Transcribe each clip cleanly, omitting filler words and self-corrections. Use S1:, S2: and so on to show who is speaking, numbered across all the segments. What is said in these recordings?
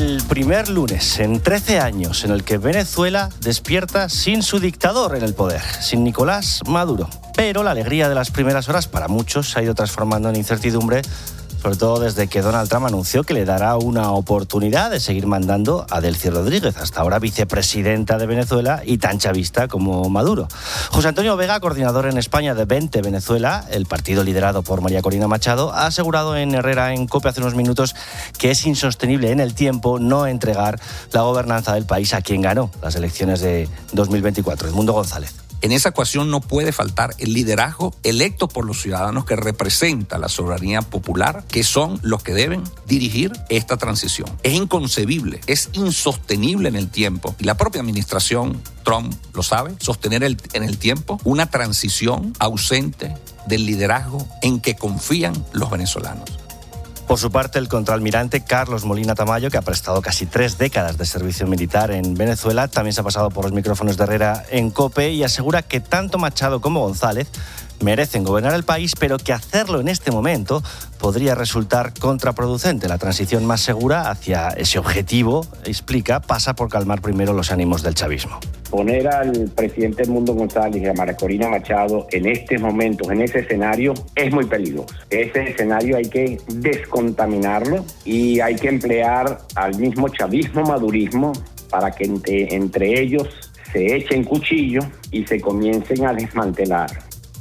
S1: el primer lunes en 13 años en el que Venezuela despierta sin su dictador en el poder, sin Nicolás Maduro. Pero la alegría de las primeras horas para muchos se ha ido transformando en incertidumbre, sobre todo desde que Donald Trump anunció que le dará una oportunidad de seguir mandando a Delcy Rodríguez, hasta ahora vicepresidenta de Venezuela y tan chavista como Maduro. José Antonio Vega, coordinador en España de Vente Venezuela, el partido liderado por María Corina Machado, ha asegurado en Herrera en COPE hace unos minutos que es insostenible en el tiempo no entregar la gobernanza del país a quien ganó las elecciones de 2024, Edmundo González.
S2: En esa ecuación no puede faltar el liderazgo electo por los ciudadanos que representa la soberanía popular, que son los que deben dirigir esta transición. Es inconcebible, es insostenible en el tiempo. Y la propia administración Trump lo sabe, sostener en el tiempo una transición ausente del liderazgo en que confían los venezolanos.
S1: Por su parte, el contraalmirante Carlos Molina Tamayo, que ha prestado casi 3 décadas de servicio militar en Venezuela, también se ha pasado por los micrófonos de Herrera en COPE y asegura que tanto Machado como González merecen gobernar el país, pero que hacerlo en este momento podría resultar contraproducente. La transición más segura hacia ese objetivo, explica, pasa por calmar primero los ánimos del chavismo.
S3: Poner al presidente Edmundo González y a María Corina Machado en estos momentos, en ese escenario, es muy peligroso. Ese escenario hay que descontaminarlo y hay que emplear al mismo chavismo-madurismo para que entre ellos se echen cuchillo y se comiencen a desmantelar.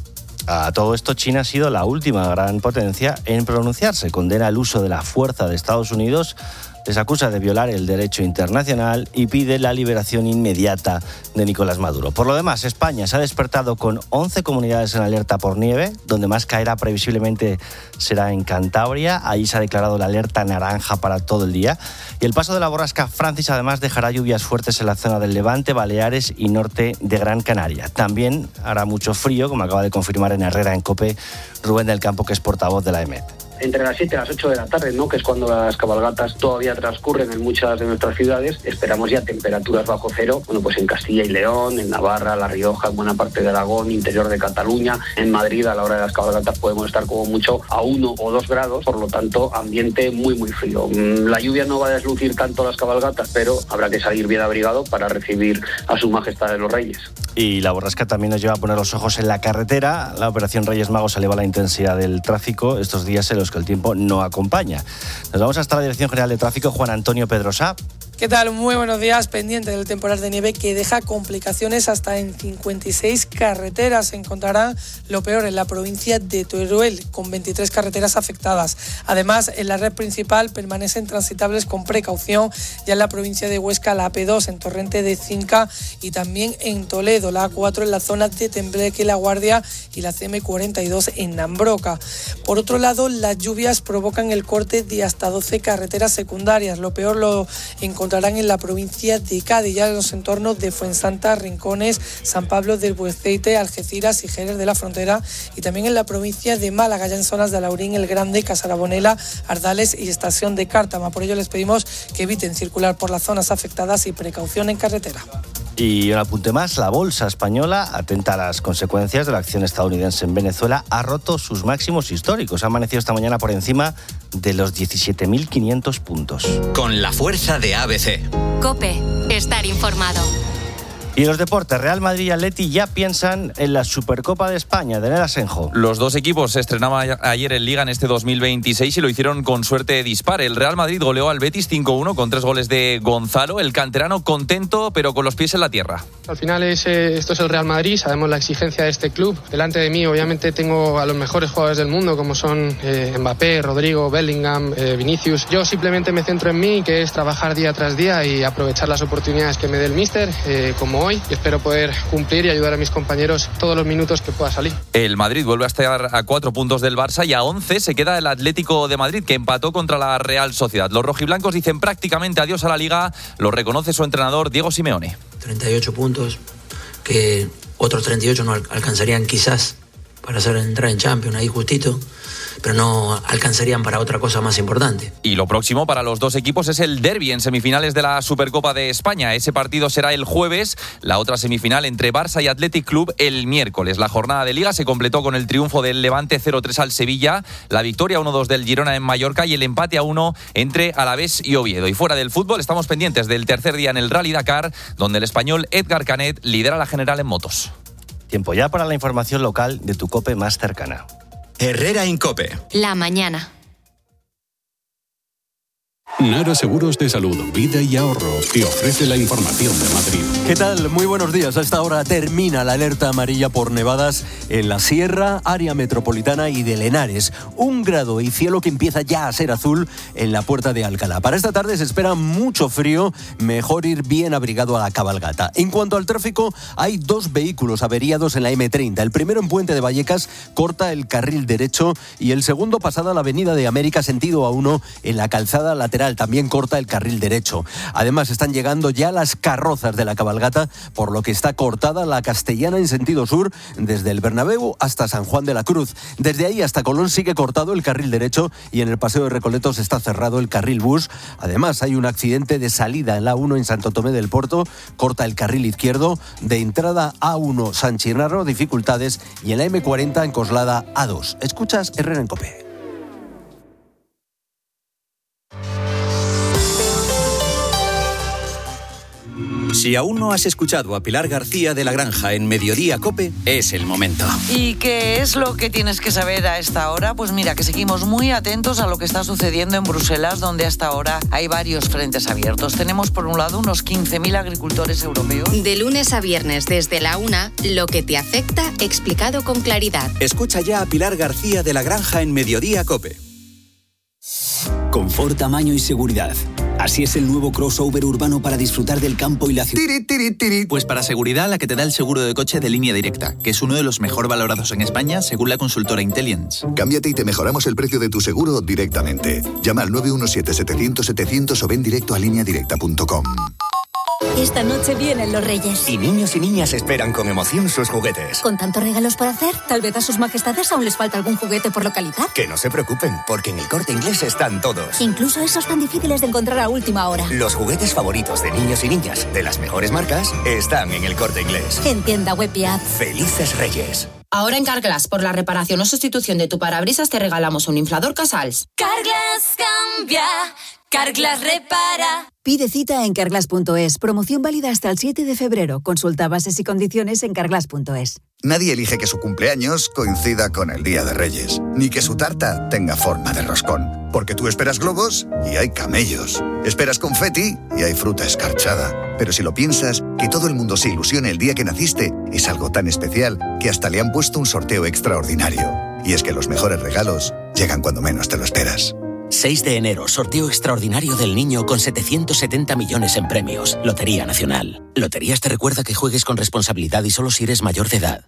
S1: A todo esto, China ha sido la última gran potencia en pronunciarse. Condena el uso de la fuerza de Estados Unidos, les acusa de violar el derecho internacional y pide la liberación inmediata de Nicolás Maduro. Por lo demás, España se ha despertado con 11 comunidades en alerta por nieve, donde más caerá previsiblemente será en Cantabria. Ahí se ha declarado la alerta naranja para todo el día. Y el paso de la borrasca Francis además dejará lluvias fuertes en la zona del Levante, Baleares y norte de Gran Canaria. También hará mucho frío, como acaba de confirmar en Herrera en COPE Rubén del Campo, que es portavoz de la EMET.
S4: Entre las 7 y las 8 de la tarde, ¿no?, que es cuando las cabalgatas todavía transcurren en muchas de nuestras ciudades, esperamos ya temperaturas bajo cero, pues en Castilla y León, en Navarra, La Rioja, en buena parte de Aragón, interior de Cataluña, en Madrid a la hora de las cabalgatas podemos estar como mucho a 1 o 2 grados, por lo tanto ambiente muy muy frío. La lluvia no va a deslucir tanto las cabalgatas, pero habrá que salir bien abrigado para recibir a su majestad de los Reyes.
S1: Y la borrasca también nos lleva a poner los ojos en la carretera. La operación Reyes Magos eleva la intensidad del tráfico estos días en los que el tiempo no acompaña. Nos vamos hasta la Dirección General de Tráfico, Juan Antonio Pedrosa.
S5: ¿Qué tal? Muy buenos días. Pendiente del temporal de nieve que deja complicaciones hasta en 56 carreteras. Se encontrará lo peor en la provincia de Teruel, con 23 carreteras afectadas. Además, en la red principal permanecen transitables con precaución ya en la provincia de Huesca, la AP2 en Torrente de Cinca y también en Toledo, la A4 en la zona de Tembleque, La Guardia y la CM42 en Nambroca. Por otro lado, las lluvias provocan el corte de hasta 12 carreteras secundarias. Lo peor lo encontrarán en la provincia de Cádiz, ya en los entornos de Fuensanta, Rincones, San Pablo del Bueceite, Algeciras y Jerez de la Frontera, y también en la provincia de Málaga, ya en zonas de Alaurín, El Grande, Casarabonela, Ardales y Estación de Cártama. Por ello les pedimos que eviten circular por las zonas afectadas y precaución en carretera.
S1: Y un apunte más, la bolsa española, atenta a las consecuencias de la acción estadounidense en Venezuela, ha roto sus máximos históricos. Ha amanecido esta mañana por encima de los 17.500 puntos.
S6: Con la fuerza de ABC.
S7: COPE, estar informado.
S1: Y en los deportes, Real Madrid y Atleti ya piensan en la Supercopa de España, de Nel Asenjo.
S8: Los dos equipos se estrenaban ayer en Liga en este 2026 y lo hicieron con suerte dispar. El Real Madrid goleó al Betis 5-1 con 3 goles de Gonzalo. El canterano contento, pero con los pies en la tierra.
S9: Al final esto es el Real Madrid, sabemos la exigencia de este club. Delante de mí obviamente tengo a los mejores jugadores del mundo, como son Mbappé, Rodrigo, Bellingham, Vinicius. Yo simplemente me centro en mí, que es trabajar día tras día y aprovechar las oportunidades que me dé el míster, como hoy, y espero poder cumplir y ayudar a mis compañeros todos los minutos que pueda salir.
S8: El Madrid vuelve a estar a 4 puntos del Barça y a 11 se queda el Atlético de Madrid, que empató contra la Real Sociedad. Los rojiblancos dicen prácticamente adiós a la Liga, lo reconoce su entrenador Diego Simeone.
S10: 38 puntos, que otros 38 no alcanzarían quizás para entrar en Champions, ahí justito, pero no alcanzarían para otra cosa más importante.
S8: Y lo próximo para los dos equipos es el derbi en semifinales de la Supercopa de España. Ese partido será el jueves, la otra semifinal entre Barça y Athletic Club el miércoles. La jornada de Liga se completó con el triunfo del Levante 0-3 al Sevilla, la victoria 1-2 del Girona en Mallorca y el empate 1 entre Alavés y Oviedo. Y fuera del fútbol estamos pendientes del tercer día en el Rally Dakar, donde el español Edgar Canet lidera la general en motos.
S1: Tiempo ya para la información local de tu COPE más cercana.
S6: Herrera Incope.
S7: La mañana.
S11: Nara Seguros de Salud, Vida y Ahorro te ofrece la información de Madrid.
S12: ¿Qué tal? Muy buenos días. A esta hora termina la alerta amarilla por nevadas en la Sierra, área metropolitana y de Henares. 1 grado y cielo que empieza ya a ser azul en la Puerta de Alcalá. Para esta tarde se espera mucho frío, mejor ir bien abrigado a la cabalgata. En cuanto al tráfico, hay 2 vehículos averiados en la M30. El primero en Puente de Vallecas corta el carril derecho y el segundo pasada la Avenida de América sentido A1 en la calzada lateral. También corta el carril derecho. Además están llegando ya las carrozas de la cabalgata, por lo que está cortada la Castellana en sentido sur desde el Bernabéu hasta San Juan de la Cruz. Desde ahí hasta Colón sigue cortado el carril derecho y en el Paseo de Recoletos está cerrado el carril bus. Además hay un accidente de salida en la A1 en Santo Tomé del Porto, corta el carril izquierdo. De entrada A1 San Chinarro, dificultades, y en la M40 en Coslada A2. Escuchas Herrera en COPE.
S6: Si aún no has escuchado a Pilar García de La Granja en Mediodía COPE, es el momento.
S13: ¿Y qué es lo que tienes que saber a esta hora? Pues mira, que seguimos muy atentos a lo que está sucediendo en Bruselas, donde hasta ahora hay varios frentes abiertos. Tenemos por un lado unos 15.000 agricultores europeos.
S7: De lunes a viernes desde la 1, lo que te afecta explicado con claridad.
S6: Escucha ya a Pilar García de La Granja en Mediodía COPE.
S14: Confort, tamaño y seguridad. Así es el nuevo crossover urbano para disfrutar del campo y la ciudad.
S15: Pues para seguridad, la que te da el seguro de coche de Línea Directa, que es uno de los mejor valorados en España según la consultora Intelliance.
S16: Cámbiate y te mejoramos el precio de tu seguro directamente. Llama al 917-700-700 o ven directo a lineadirecta.com.
S17: Esta noche vienen los Reyes.
S18: Y niños y niñas esperan con emoción sus juguetes.
S17: Con tantos regalos para hacer, tal vez a sus majestades aún les falta algún juguete por localizar.
S18: Que no se preocupen, porque en El Corte Inglés están todos.
S17: Incluso esos tan difíciles de encontrar a última hora.
S18: Los juguetes favoritos de niños y niñas de las mejores marcas están en El Corte Inglés.
S17: En tienda web y app.
S18: ¡Felices Reyes!
S19: Ahora en Carglass, por la reparación o sustitución de tu parabrisas, te regalamos un inflador Casals.
S20: Carglass cambia, Carglass repara.
S17: Pide cita en carglass.es. Promoción válida hasta el 7 de febrero. Consulta bases y condiciones en carglass.es.
S16: Nadie elige que su cumpleaños coincida con el Día de Reyes, ni que su tarta tenga forma de roscón. Porque tú esperas globos y hay camellos. Esperas confeti y hay fruta escarchada. Pero si lo piensas, que todo el mundo se ilusione el día que naciste es algo tan especial que hasta le han puesto un sorteo extraordinario. Y es que los mejores regalos llegan cuando menos te lo esperas.
S14: 6 de enero, sorteo extraordinario del niño con 770 millones en premios. Lotería Nacional. Loterías te recuerda que juegues con responsabilidad y solo si eres mayor de edad.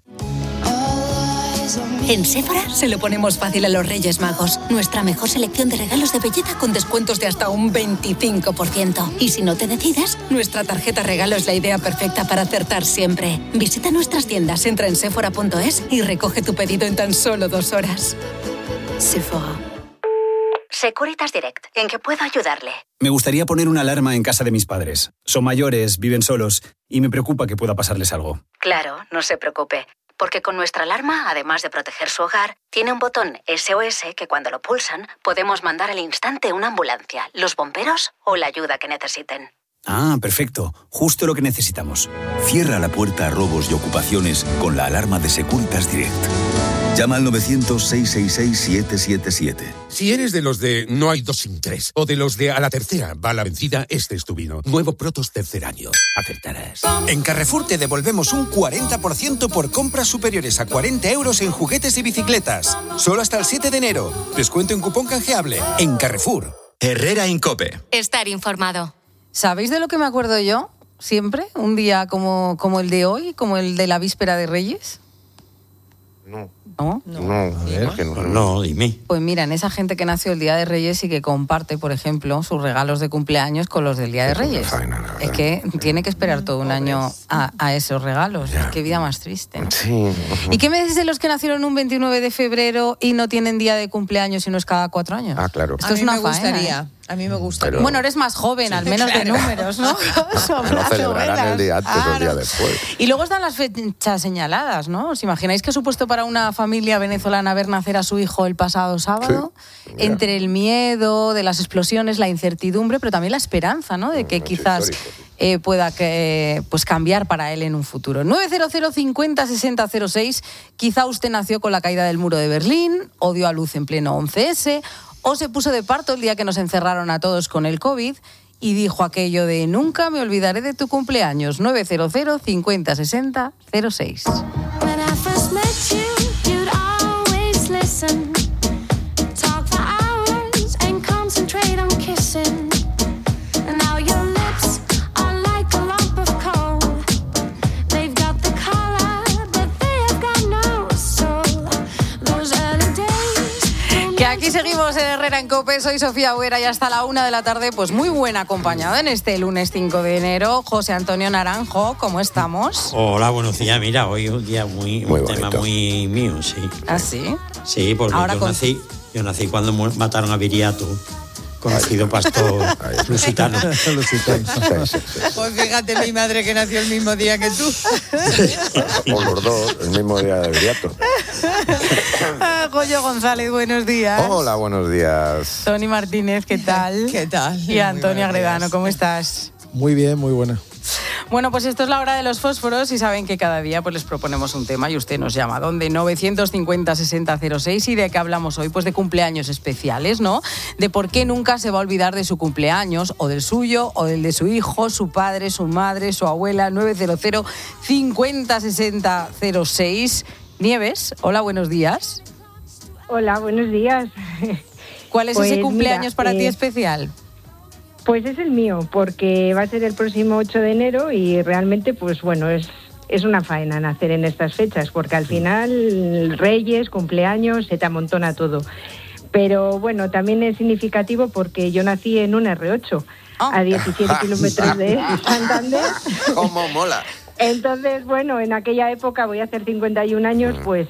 S17: En Sephora se lo ponemos fácil a los Reyes Magos. Nuestra mejor selección de regalos de belleza con descuentos de hasta un 25%. Y si no te decides, nuestra tarjeta regalo es la idea perfecta para acertar siempre. Visita nuestras tiendas, entra en sephora.es y recoge tu pedido en tan solo 2 horas. Sephora.
S21: Securitas Direct, ¿en qué puedo ayudarle?
S22: Me gustaría poner una alarma en casa de mis padres. Son mayores, viven solos y me preocupa que pueda pasarles algo.
S21: Claro, no se preocupe, porque con nuestra alarma, además de proteger su hogar, tiene un botón SOS que cuando lo pulsan podemos mandar al instante una ambulancia, los bomberos o la ayuda que necesiten.
S22: Ah, perfecto. Justo lo que necesitamos.
S23: Cierra la puerta a robos y ocupaciones con la alarma de Securitas Direct. Llama al 900-666-777.
S24: Si eres de los de no hay 2 sin 3 o de los de a la tercera va la vencida, este es tu vino. Nuevo Protos tercer año. Acertarás.
S25: En Carrefour te devolvemos un 40% por compras superiores a 40 euros en juguetes y bicicletas. Solo hasta el 7 de enero. Descuento en cupón canjeable. En Carrefour.
S6: Herrera Incope.
S7: Estar informado.
S26: ¿Sabéis de lo que me acuerdo yo? Siempre, un día como el de hoy, como el de la víspera de Reyes.
S27: No.
S26: ¿No?
S2: No, dime.
S26: Pues mira, en esa gente que nació el Día de Reyes y que comparte, por ejemplo, sus regalos de cumpleaños con los del Día de Reyes. Es que tiene que esperar todo un año a esos regalos. Qué vida más triste, ¿no?
S3: Sí.
S26: ¿Y qué me dices de los que nacieron un 29 de febrero y no tienen día de cumpleaños y no es cada 4 años?
S3: Ah, claro.
S26: Esto es una faena,
S4: gustaría. A mí me gusta.
S3: Pero...
S26: Bueno, eres más joven, al menos de números, ¿no?
S3: No celebrarán el día antes o el día después.
S26: Y luego están las fechas señaladas, ¿no? ¿Os imagináis qué ha supuesto para una familia venezolana ver nacer a su hijo el pasado sábado? Sí, entre el miedo de las explosiones, la incertidumbre, pero también la esperanza, ¿no? De que quizás pueda pues cambiar para él en un futuro. 900 50 60 06. Quizá usted nació con la caída del muro de Berlín, o dio a luz en pleno 11S, o se puso de parto el día que nos encerraron a todos con el COVID y dijo aquello de nunca me olvidaré de tu cumpleaños. 900 50 60 06. Aquí seguimos en Herrera en COPE, soy Sofía Huera y hasta la 1 de la tarde, pues muy buen acompañado en este lunes 5 de enero. José Antonio Naranjo, ¿cómo estamos?
S2: Hola, buenos días. Mira, hoy es un día un tema muy mío, sí.
S26: ¿Ah, sí?
S2: Sí, porque yo nací cuando mataron a Viriato, conocido pastor lusitano.
S4: Pues fíjate, mi madre que nació el mismo día que tú.
S3: O los dos, el mismo día de Viriato.
S26: Goyo González, buenos días.
S3: Hola, buenos días.
S26: Tony Martínez, ¿qué tal?
S4: ¿Qué tal?
S26: Y Antonia Gredano, ¿cómo estás?
S5: Muy bien, muy buena.
S26: Bueno, pues esto es la hora de los fósforos y saben que cada día pues les proponemos un tema y usted nos llama. ¿Dónde? 950 60 06. ¿Y de qué hablamos hoy? Pues de cumpleaños especiales, ¿no? De por qué nunca se va a olvidar de su cumpleaños, o del suyo, o del de su hijo, su padre, su madre, su abuela. 900 50 60 06. Nieves, hola, buenos días.
S9: Hola, buenos días.
S26: ¿Cuál es ese cumpleaños para ti especial?
S9: Pues es el mío, porque va a ser el próximo 8 de enero y realmente, pues bueno, es una faena nacer en estas fechas, porque al final Reyes, cumpleaños, se te amontona todo. Pero bueno, también es significativo porque yo nací en un R8, a 17 kilómetros de Santander.
S3: ¡Cómo mola!
S9: Entonces, bueno, en aquella época, voy a hacer 51 años, pues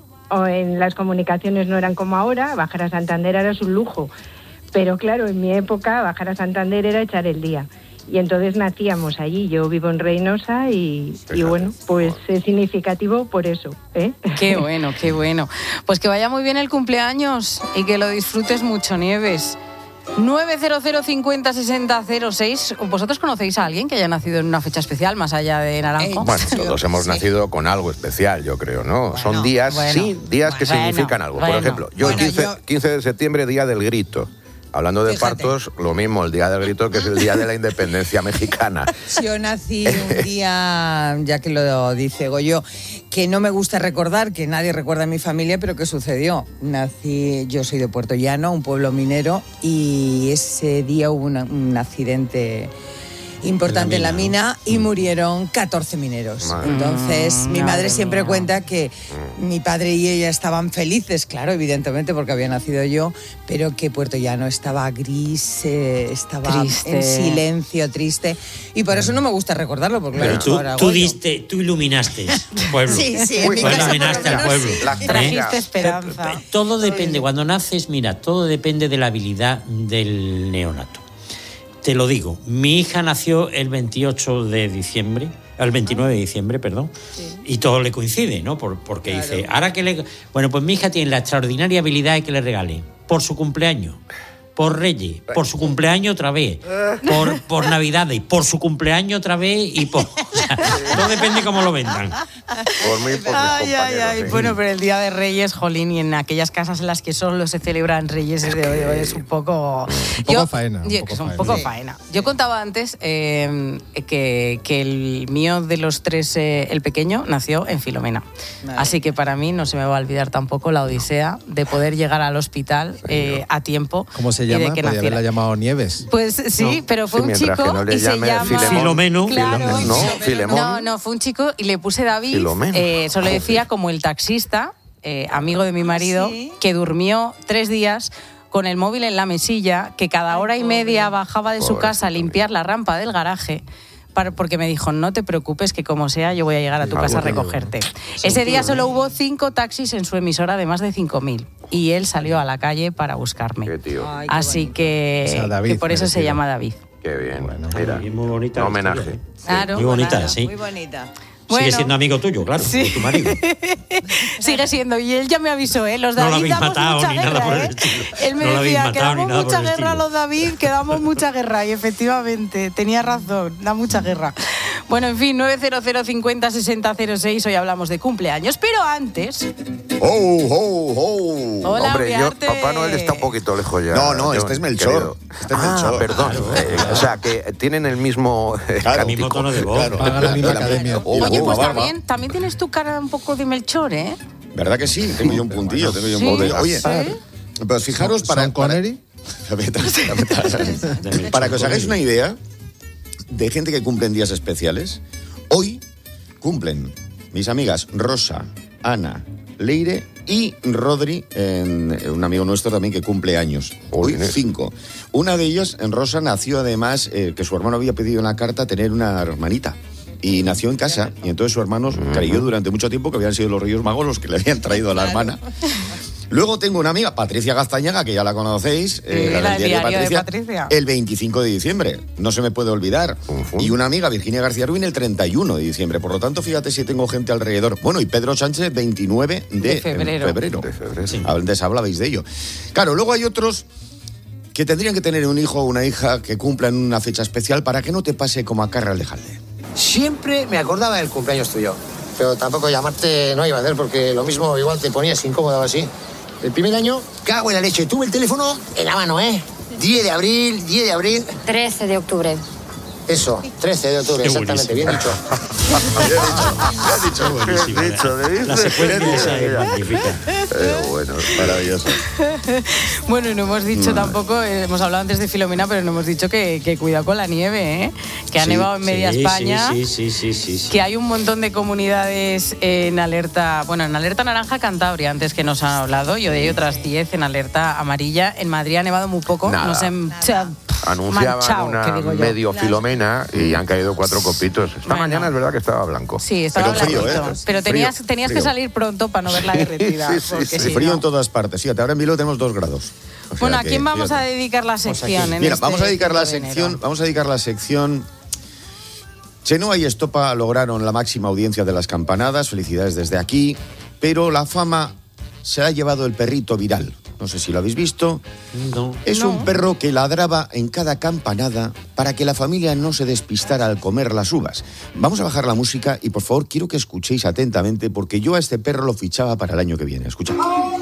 S9: en las comunicaciones no eran como ahora, bajar a Santander era un lujo. Pero claro, en mi época bajar a Santander era echar el día. Y entonces nacíamos allí. Yo vivo en Reynosa y bueno, pues es significativo por eso, ¿eh?
S26: Qué bueno, qué bueno. Pues que vaya muy bien el cumpleaños y que lo disfrutes mucho, Nieves. 900 50 60 06. ¿Vosotros conocéis a alguien que haya nacido en una fecha especial más allá de Naranjo?
S3: Bueno, todos hemos nacido con algo especial, yo creo, ¿no? Son días, días que significan algo. Por ejemplo, yo el 15 de septiembre, Día del Grito. Hablando de partos, lo mismo, el Día del Grito, que es el Día de la Independencia Mexicana.
S4: Yo nací un día, ya que lo dice Goyo, que no me gusta recordar, que nadie recuerda en mi familia, pero que sucedió. Yo soy de Puerto Llano, un pueblo minero, y ese día hubo un accidente importante en la mina y murieron 14 mineros. Entonces, mi madre siempre cuenta que mi padre y ella estaban felices, claro, evidentemente, porque había nacido yo, pero que Puerto Llano estaba gris, estaba triste, en silencio, triste, y por eso no me gusta recordarlo, porque
S2: pero tú iluminaste el pueblo.
S4: Sí, en mi casa
S2: iluminaste al pueblo.
S26: Trajiste esperanza.
S2: Todo depende, cuando naces, mira, todo depende de la habilidad del neonato. Te lo digo, mi hija nació el 28 de diciembre, el 29 de diciembre, perdón, y todo le coincide, ¿no? Porque dice, ahora que bueno, pues mi hija tiene la extraordinaria habilidad de que le regale por su cumpleaños, por Reyes, por su cumpleaños otra vez, por Navidades, por su cumpleaños otra vez y por... O sea, todo depende cómo lo vendan.
S3: Por mí, por
S26: ay. Bueno, pero el Día de Reyes, jolín, y en aquellas casas en las que solo se celebran Reyes es un poco...
S5: faena.
S26: Un poco faena. Yo contaba antes que el mío de los tres, el pequeño, nació en Filomena. Así que para mí no se me va a olvidar tampoco la odisea de poder llegar al hospital a tiempo.
S5: ¿Cómo se llama? Podría haberla llamado Nieves.
S26: Pues sí, pero fue un chico
S3: no
S26: y se llama...
S2: Filomeno.
S26: Claro.
S3: Filemón.
S26: No, fue un chico y le puse David. Solo decía como el taxista. amigo de mi marido, que durmió 3 días con el móvil en la mesilla, que cada hora y media bajaba de su casa a limpiar la rampa del garaje, porque me dijo, no te preocupes, que como sea, yo voy a llegar a tu casa a recogerte. Ese día solo hubo 5 taxis en su emisora de más de 5.000 y él salió a la calle para buscarme. Así que, David, que por eso se llama David.
S3: Qué bien, mira,
S2: muy bonita.
S3: Homenaje.
S26: Claro,
S2: muy bonita,
S26: claro,
S2: sí.
S4: Muy bonita.
S2: Bueno, sigue siendo amigo tuyo, claro,
S26: sí.
S2: tu marido.
S26: Sigue siendo, y él ya me avisó, los
S2: no
S26: David
S2: damos
S26: mucha
S2: ni
S26: guerra,
S2: nada por el estilo.
S26: Él me
S2: no
S26: decía que damos mucha guerra
S2: estilo.
S26: a los David, que damos mucha guerra, y efectivamente, tenía razón, da mucha guerra. Bueno, en fin, 900 50 60 06, hoy hablamos de cumpleaños, pero antes... Hola,
S3: Hombre, Papá Noel está un poquito lejos ya.
S16: No, este es Melchor.
S3: Perdón. O sea, que tienen el mismo
S2: mismo tono de voz.
S5: Claro, paga la misma academia.
S26: Oye, pues también tienes tu cara un poco de Melchor, ¿eh?
S16: ¿Verdad que sí? Tengo yo un puntillo, Oye, pues fijaros para
S5: Connery.
S16: Para que os hagáis una idea de gente que cumple en días especiales, hoy cumplen mis amigas Rosa, Ana, Leire y Rodri, un amigo nuestro también que cumple años. Hoy 5. Una de ellas, Rosa, nació además, que su hermano había pedido en la carta tener una hermanita. Y nació en casa, y entonces su hermano creyó durante mucho tiempo que habían sido los Reyes Magos los que le habían traído a la hermana. Luego tengo una amiga, Patricia Gaztañaga, que ya la conocéis,
S26: la del diario de Patricia,
S16: el 25 de diciembre, no se me puede olvidar. Y una amiga, Virginia García Ruin, el 31 de diciembre. Por lo tanto, fíjate si tengo gente alrededor. Bueno, y Pedro Sánchez, 29 de febrero. Sí. Antes hablabais de ello. Claro, luego hay otros que tendrían que tener un hijo o una hija que cumplan una fecha especial para que no te pase como a Carra Aldejalde.
S1: Siempre me acordaba del cumpleaños tuyo, pero tampoco llamarte no iba a hacer, porque lo mismo igual te ponías incómodo así. El primer año, cago en la leche, tuve el teléfono en la mano, 10 de abril.
S8: 13 de octubre.
S1: Eso, 13 de octubre, exactamente, bien dicho.
S16: Bien dicho.
S2: La secuencia esa es magnífica.
S16: Bueno, maravilloso.
S26: Bueno, no hemos dicho tampoco, hemos hablado antes de Filomena, pero no hemos dicho que cuidado con la nieve, que ha nevado en media España.
S2: Sí.
S26: Que hay un montón de comunidades en alerta naranja Cantabria, antes que nos han hablado, y hay otras 10 en alerta amarilla. En Madrid ha nevado muy poco.
S3: Anunciaban una medio Filomena y han caído 4 copitos. Esta mañana es verdad que estaba blanco.
S26: Sí, estaba
S16: frío,
S26: pero tenías que salir pronto para no ver la derretida.
S16: Sí, frío en todas partes. Fíjate, ahora en Bilbao tenemos 2 grados. O sea,
S26: bueno, ¿a quién vamos a dedicar la sección?
S16: Mira, vamos a dedicar la sección. Chenoa y Estopa lograron la máxima audiencia de las campanadas. Felicidades desde aquí. Pero la fama se la ha llevado el perrito viral. No sé si lo habéis visto.
S2: No.
S16: Es un perro que ladraba en cada campanada para que la familia no se despistara al comer las uvas. Vamos a bajar la música y, por favor, quiero que escuchéis atentamente, porque yo a este perro lo fichaba para el año que viene. Escucha.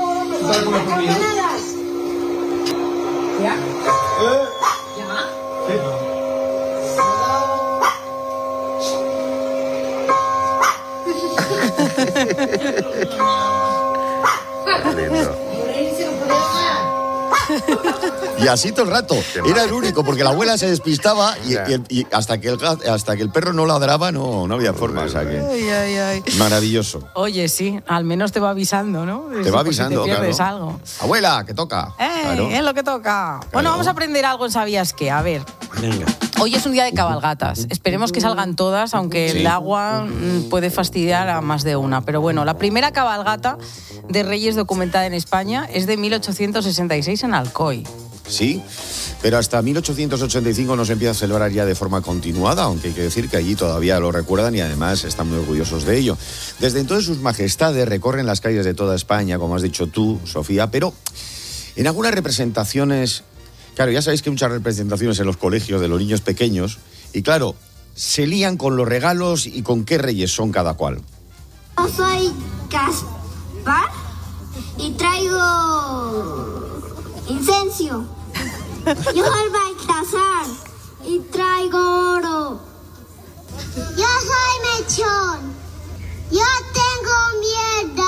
S16: Y así todo el rato. Era el único, porque la abuela se despistaba y hasta que el perro no ladraba no había forma. O sea que...
S26: Ay.
S16: Maravilloso.
S26: Oye, sí, al menos te va avisando, ¿no?
S16: Te va avisando,
S26: si te pierdes
S16: claro.
S26: algo.
S16: Abuela, que toca.
S26: Claro. Es lo que toca. Claro. Bueno, vamos a aprender algo en ¿Sabías qué? A ver.
S2: Venga.
S26: Hoy es un día de cabalgatas. Esperemos que salgan todas, aunque el agua puede fastidiar a más de una. Pero bueno, la primera cabalgata de Reyes documentada en España es de 1866 en Alcoy.
S16: Sí, pero hasta 1885 no se empieza a celebrar ya de forma continuada, aunque hay que decir que allí todavía lo recuerdan y además están muy orgullosos de ello. Desde entonces sus majestades recorren las calles de toda España, como has dicho tú, Sofía, pero en algunas representaciones, claro, ya sabéis que hay muchas representaciones en los colegios de los niños pequeños, y claro, se lían con los regalos y con qué reyes son cada cual.
S10: Yo soy Gaspar y traigo incencio. Yo soy Baltasar y traigo oro. Yo soy Mechón. Yo tengo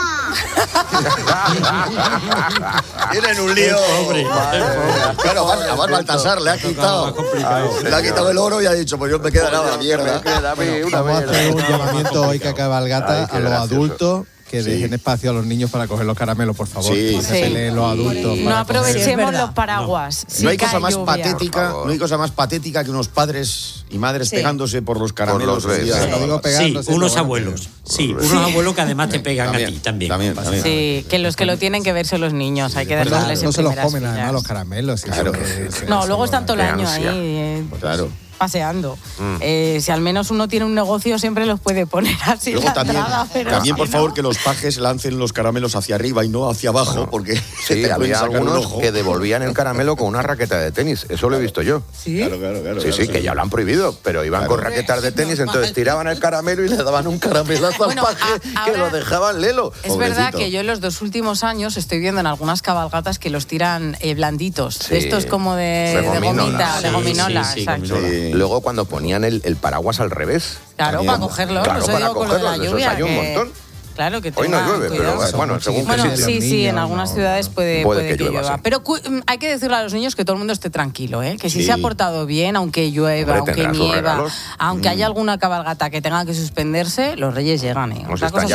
S10: mierda.
S16: Tienen un lío. Claro, además Baltasar le ha quitado. Le ha quitado el oro y ha dicho, pues yo me queda nada, mierda.
S5: Vamos a hacer un llamamiento hoy que cabalgata a los adultos que dejen espacio a los niños para coger los caramelos, por favor.
S8: Sí.
S5: No se peleen los adultos.
S26: No aprovechemos los paraguas.
S8: No hay cosa más patética que unos padres y madres pegándose por los caramelos.
S2: Unos abuelos. Sí, unos abuelos que además te pegan a ti también.
S26: Sí, que los que lo tienen que verse los niños, hay que darles
S5: no se los comen además los caramelos.
S8: Claro.
S26: No, luego están todo el año ahí.
S8: Claro.
S26: Paseando. Si al menos uno tiene un negocio, siempre los puede poner así.
S8: Luego también, por favor,
S26: no.
S8: que los pajes lancen los caramelos hacia arriba y no hacia abajo, porque
S3: sí, había algunos que devolvían el caramelo con una raqueta de tenis. Eso lo he visto yo.
S26: ¿Sí?
S8: Claro.
S3: Sí, que ya lo han prohibido, pero iban con raquetas de tenis, entonces tiraban el caramelo y le daban un caramelazo al paje que lo dejaban lelo.
S26: Es verdad que yo en los 2 últimos años estoy viendo en algunas cabalgatas que los tiran blanditos.
S3: Sí.
S26: Estos como de gomita, de gominola. Exacto.
S3: Luego cuando ponían el paraguas al revés.
S26: Claro, para cogerlo.
S3: Claro,
S26: eso
S3: para
S26: digo con lo de la
S3: cogerlos,
S26: lluvia.
S3: Eso hay un montón.
S26: Claro que
S3: hoy no llueve,
S26: cuidado.
S3: pero bueno, según
S26: bueno,
S3: que
S26: sí, en algunas ciudades puede que llueva.
S3: Sí.
S26: Pero hay que decirle a los niños que todo el mundo esté tranquilo, que si se ha portado bien, aunque llueva, aunque nieva, aunque haya alguna cabalgata que tenga que suspenderse, los reyes llegan. Otra cosa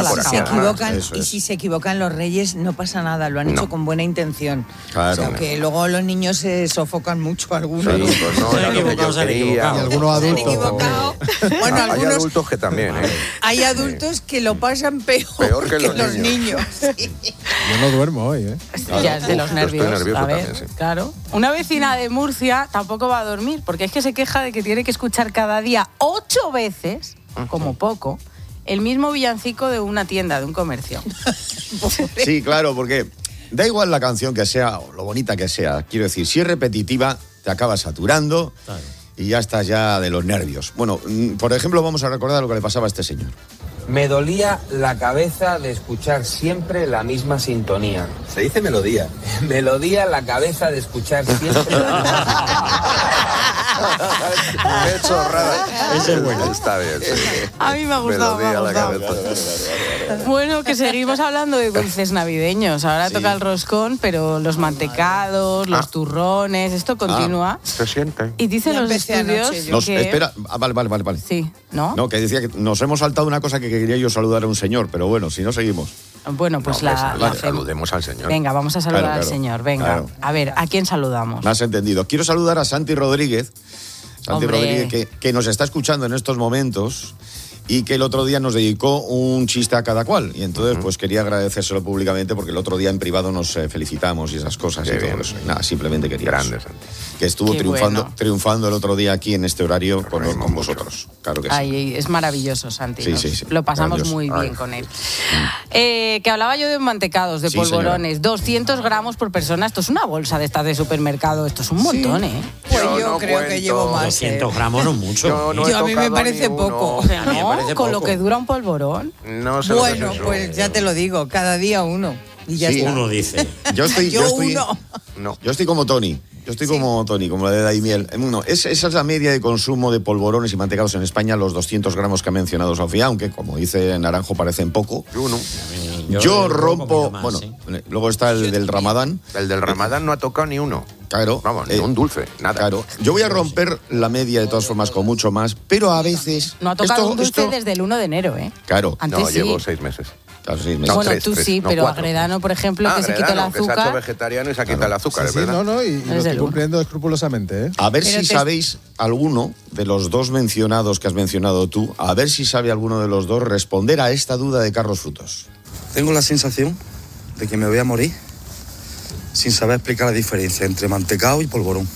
S4: si se equivocan los reyes, no pasa nada, lo han hecho con buena intención.
S8: Claro.
S4: O sea, que luego los niños se sofocan mucho algunos.
S3: Sí, pues no, era lo que yo quería.
S5: Y algunos adultos.
S4: Bueno,
S3: hay adultos que también,
S4: Hay adultos que lo pasan peor que los niños. Sí.
S5: Yo no duermo hoy,
S26: Ya es de los nervios.
S3: Estoy nervioso también, sí.
S26: Claro. Una vecina de Murcia tampoco va a dormir, porque es que se queja de que tiene que escuchar cada día 8 veces, como poco, el mismo villancico de una tienda, de un comercio.
S8: Sí, claro, porque da igual la canción que sea o lo bonita que sea. Quiero decir, si es repetitiva, te acabas saturando. Claro. Y ya estás ya de los nervios. Bueno, por ejemplo, vamos a recordar lo que le pasaba a este señor.
S11: Me dolía la cabeza de escuchar siempre la misma sintonía. Se dice melodía. Melodía la cabeza de escuchar siempre la
S3: Qué chorrada.
S2: Ese es bueno.
S3: Está bien. Sí.
S26: A mí me ha gustado. Bueno, que seguimos hablando de dulces navideños. Ahora toca el roscón, pero los mantecados, los turrones, esto continúa.
S3: Se siente.
S26: Y dicen los estudios que...
S8: Espera, vale.
S26: Sí, ¿no?
S8: No, que decía que nos hemos saltado una cosa que quería yo saludar a un señor, pero bueno, si no seguimos.
S26: Bueno, pues
S3: saludemos al señor.
S26: Venga, vamos a saludar al señor. Venga,
S8: claro.
S26: A ver, ¿a quién saludamos?
S8: Me has entendido. Quiero saludar a Santi Rodríguez. Que nos está escuchando en estos momentos y que el otro día nos dedicó un chiste a cada cual. Y entonces, pues quería agradecérselo públicamente porque el otro día en privado nos felicitamos y esas cosas. Qué y todo eso. Nada, simplemente quería.
S3: Grande, Santi.
S8: Que estuvo triunfando el otro día aquí en este horario con vosotros. Claro que sí.
S26: Es maravilloso, Santi.
S8: Sí.
S26: Lo pasamos muy bien con él. Que hablaba yo de mantecados, de polvorones. Señora. 200 gramos por persona. Esto es una bolsa de estas de supermercado. Esto es un montón,
S4: Pues yo creo que llevo más.
S2: 200 gramos no mucho.
S4: Yo a mí me parece poco.
S26: Con lo que dura un polvorón.
S3: No sé
S4: bueno, pues ya te lo digo, cada día uno. Y ya está.
S2: Uno dice.
S8: Yo estoy como Tony. Como la de Daimiel. Esa es la media de consumo de polvorones y mantecados en España, los 200 gramos que ha mencionado Sofía, aunque, como dice Naranjo, parecen poco. Yo rompo... Más, luego está el del Ramadán.
S3: El del Ramadán no ha tocado ni uno.
S8: Claro.
S3: Vamos, ni un dulce, nada.
S8: Claro. Yo voy a romper la media de todas formas con mucho más, pero a veces...
S26: No ha tocado un dulce desde el 1 de enero, ¿eh?
S8: Claro.
S26: Antes
S3: llevo 6 meses.
S8: Claro, 6 meses.
S26: No, bueno, tú sí, pero Agredano, por ejemplo, que se quita el azúcar.
S3: Que se ha hecho vegetariano y se ha quitado el azúcar, ¿verdad?
S5: Y lo estoy cumpliendo escrupulosamente, ¿eh?
S8: A ver si sabéis alguno de los dos mencionados que has mencionado tú, a ver si sabe alguno de los dos responder a esta duda de Carlos Frutos.
S12: Tengo la sensación de que me voy a morir sin saber explicar la diferencia entre mantecao y polvorón.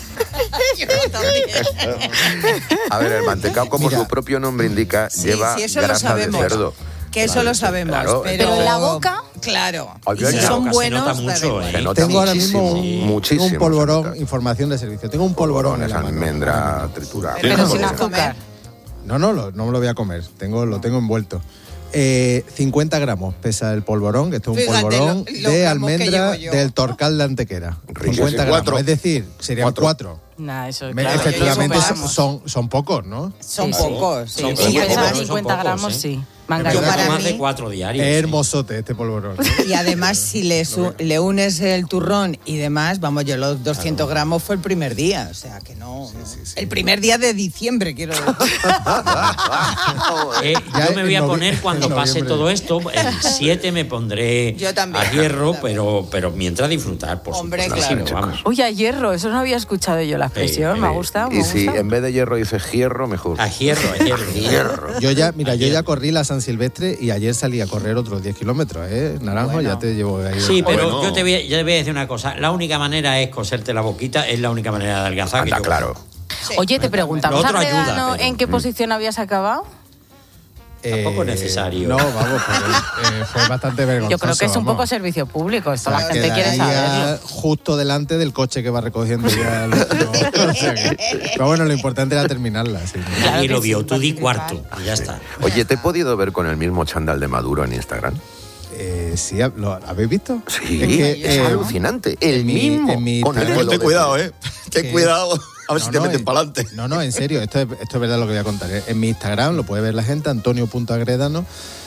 S3: A ver, el mantecao, como su propio nombre indica, lleva grasa de cerdo.
S4: Que eso lo sabemos, claro,
S26: pero en la boca,
S4: claro.
S26: Y si son buenos,
S5: tengo ahora mismo un polvorón, información de servicio. Tengo un polvorón en la mano.
S3: Almendra triturada.
S26: Pero sin azúcar.
S5: No me lo voy a comer. Lo tengo envuelto. 50 gramos pesa el polvorón, que esto es un polvorón de almendra del Torcal de Antequera. 50 gramos, es decir, serían 4.
S26: Nah, eso,
S5: efectivamente son pocos, ¿no?
S4: Son pocos.
S26: Sí, pesan 50 gramos, sí. Manga
S4: Yo para
S2: más
S4: mí-
S2: de 4 diarios.
S5: Es hermosote este polvorón.
S4: Y además, si le unes el turrón y demás, vamos, yo los 200 gramos fue el primer día. O sea, que no. El primer día de diciembre, quiero decir.
S2: Yo me voy a poner cuando pase todo esto, el 7 me pondré
S4: Yo también.
S2: a hierro, pero mientras disfrutar, por
S4: Hombre,
S2: supuesto.
S4: claro.
S2: Sí, vamos.
S26: Uy, a hierro, eso no había escuchado yo la expresión, me ha gustado.
S3: Y si en vez de hierro dices hierro, mejor.
S2: A hierro.
S5: Yo ya corrí la San Silvestre y ayer salí a correr otros 10 kilómetros, ¿eh? Naranjo, ya te llevo ahí.
S2: Sí, pero yo te voy a decir una cosa. La única manera es coserte la boquita, es la única manera de adelgazar.
S3: Anda, claro.
S26: Oye, te preguntamos
S2: Lo otro
S26: a
S2: ayuda,
S26: Redano
S2: pero-
S26: en qué posición habías acabado.
S2: Tampoco es necesario.
S5: No, vamos, pero, fue bastante vergonzoso.
S26: Yo creo que es un
S5: vamos.
S26: poco servicio público, esto la gente quiere
S5: Quedaría
S26: saberlo.
S5: justo delante del coche que va recogiendo ya. O sea pero bueno, lo importante era terminarla. Sí.
S2: Nadie lo vio, tú di cuarto y ya está.
S3: Oye, ¿te he podido ver con el mismo chándal de Maduro en Instagram?
S5: Sí, ¿lo habéis visto?
S3: Sí,
S5: es
S3: alucinante. El mismo. Con el pelo
S8: Ten cuidado, Ten
S5: ¿Qué?
S8: cuidado. A ver si te meten para adelante.
S5: No, en serio, esto es verdad lo que voy a contar. En mi Instagram lo puede ver la gente, Antonio.agredano.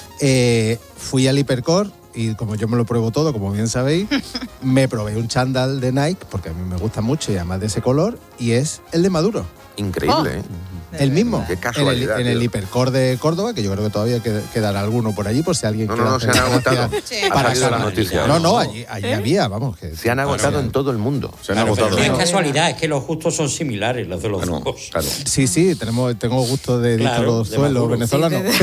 S5: Fui al Hipercore y como yo me lo pruebo todo, como bien sabéis, me probé un chándal de Nike, porque a mí me gusta mucho y además de ese color, y es el de Maduro.
S3: Increíble,
S5: El mismo.
S3: Qué casualidad,
S5: En el
S3: tío.
S5: Hipercore de Córdoba, que yo creo que todavía quedará alguno por allí, por si alguien quiere
S3: No, se han
S5: hacer
S3: agotado.
S5: gracia
S3: Ha
S5: para
S3: salido la
S5: salir.
S3: noticia.
S5: No, allí había, vamos. Que
S3: Se han agotado en todo el mundo.
S8: Se han
S2: Claro,
S8: agotado.
S2: pero no es casualidad, es que los gustos son similares, los de los dos.
S8: Claro.
S5: Sí, tengo gusto de
S2: Claro,
S5: dicho
S2: de
S5: suelo
S2: Maduro.
S5: venezolano,
S26: Sí,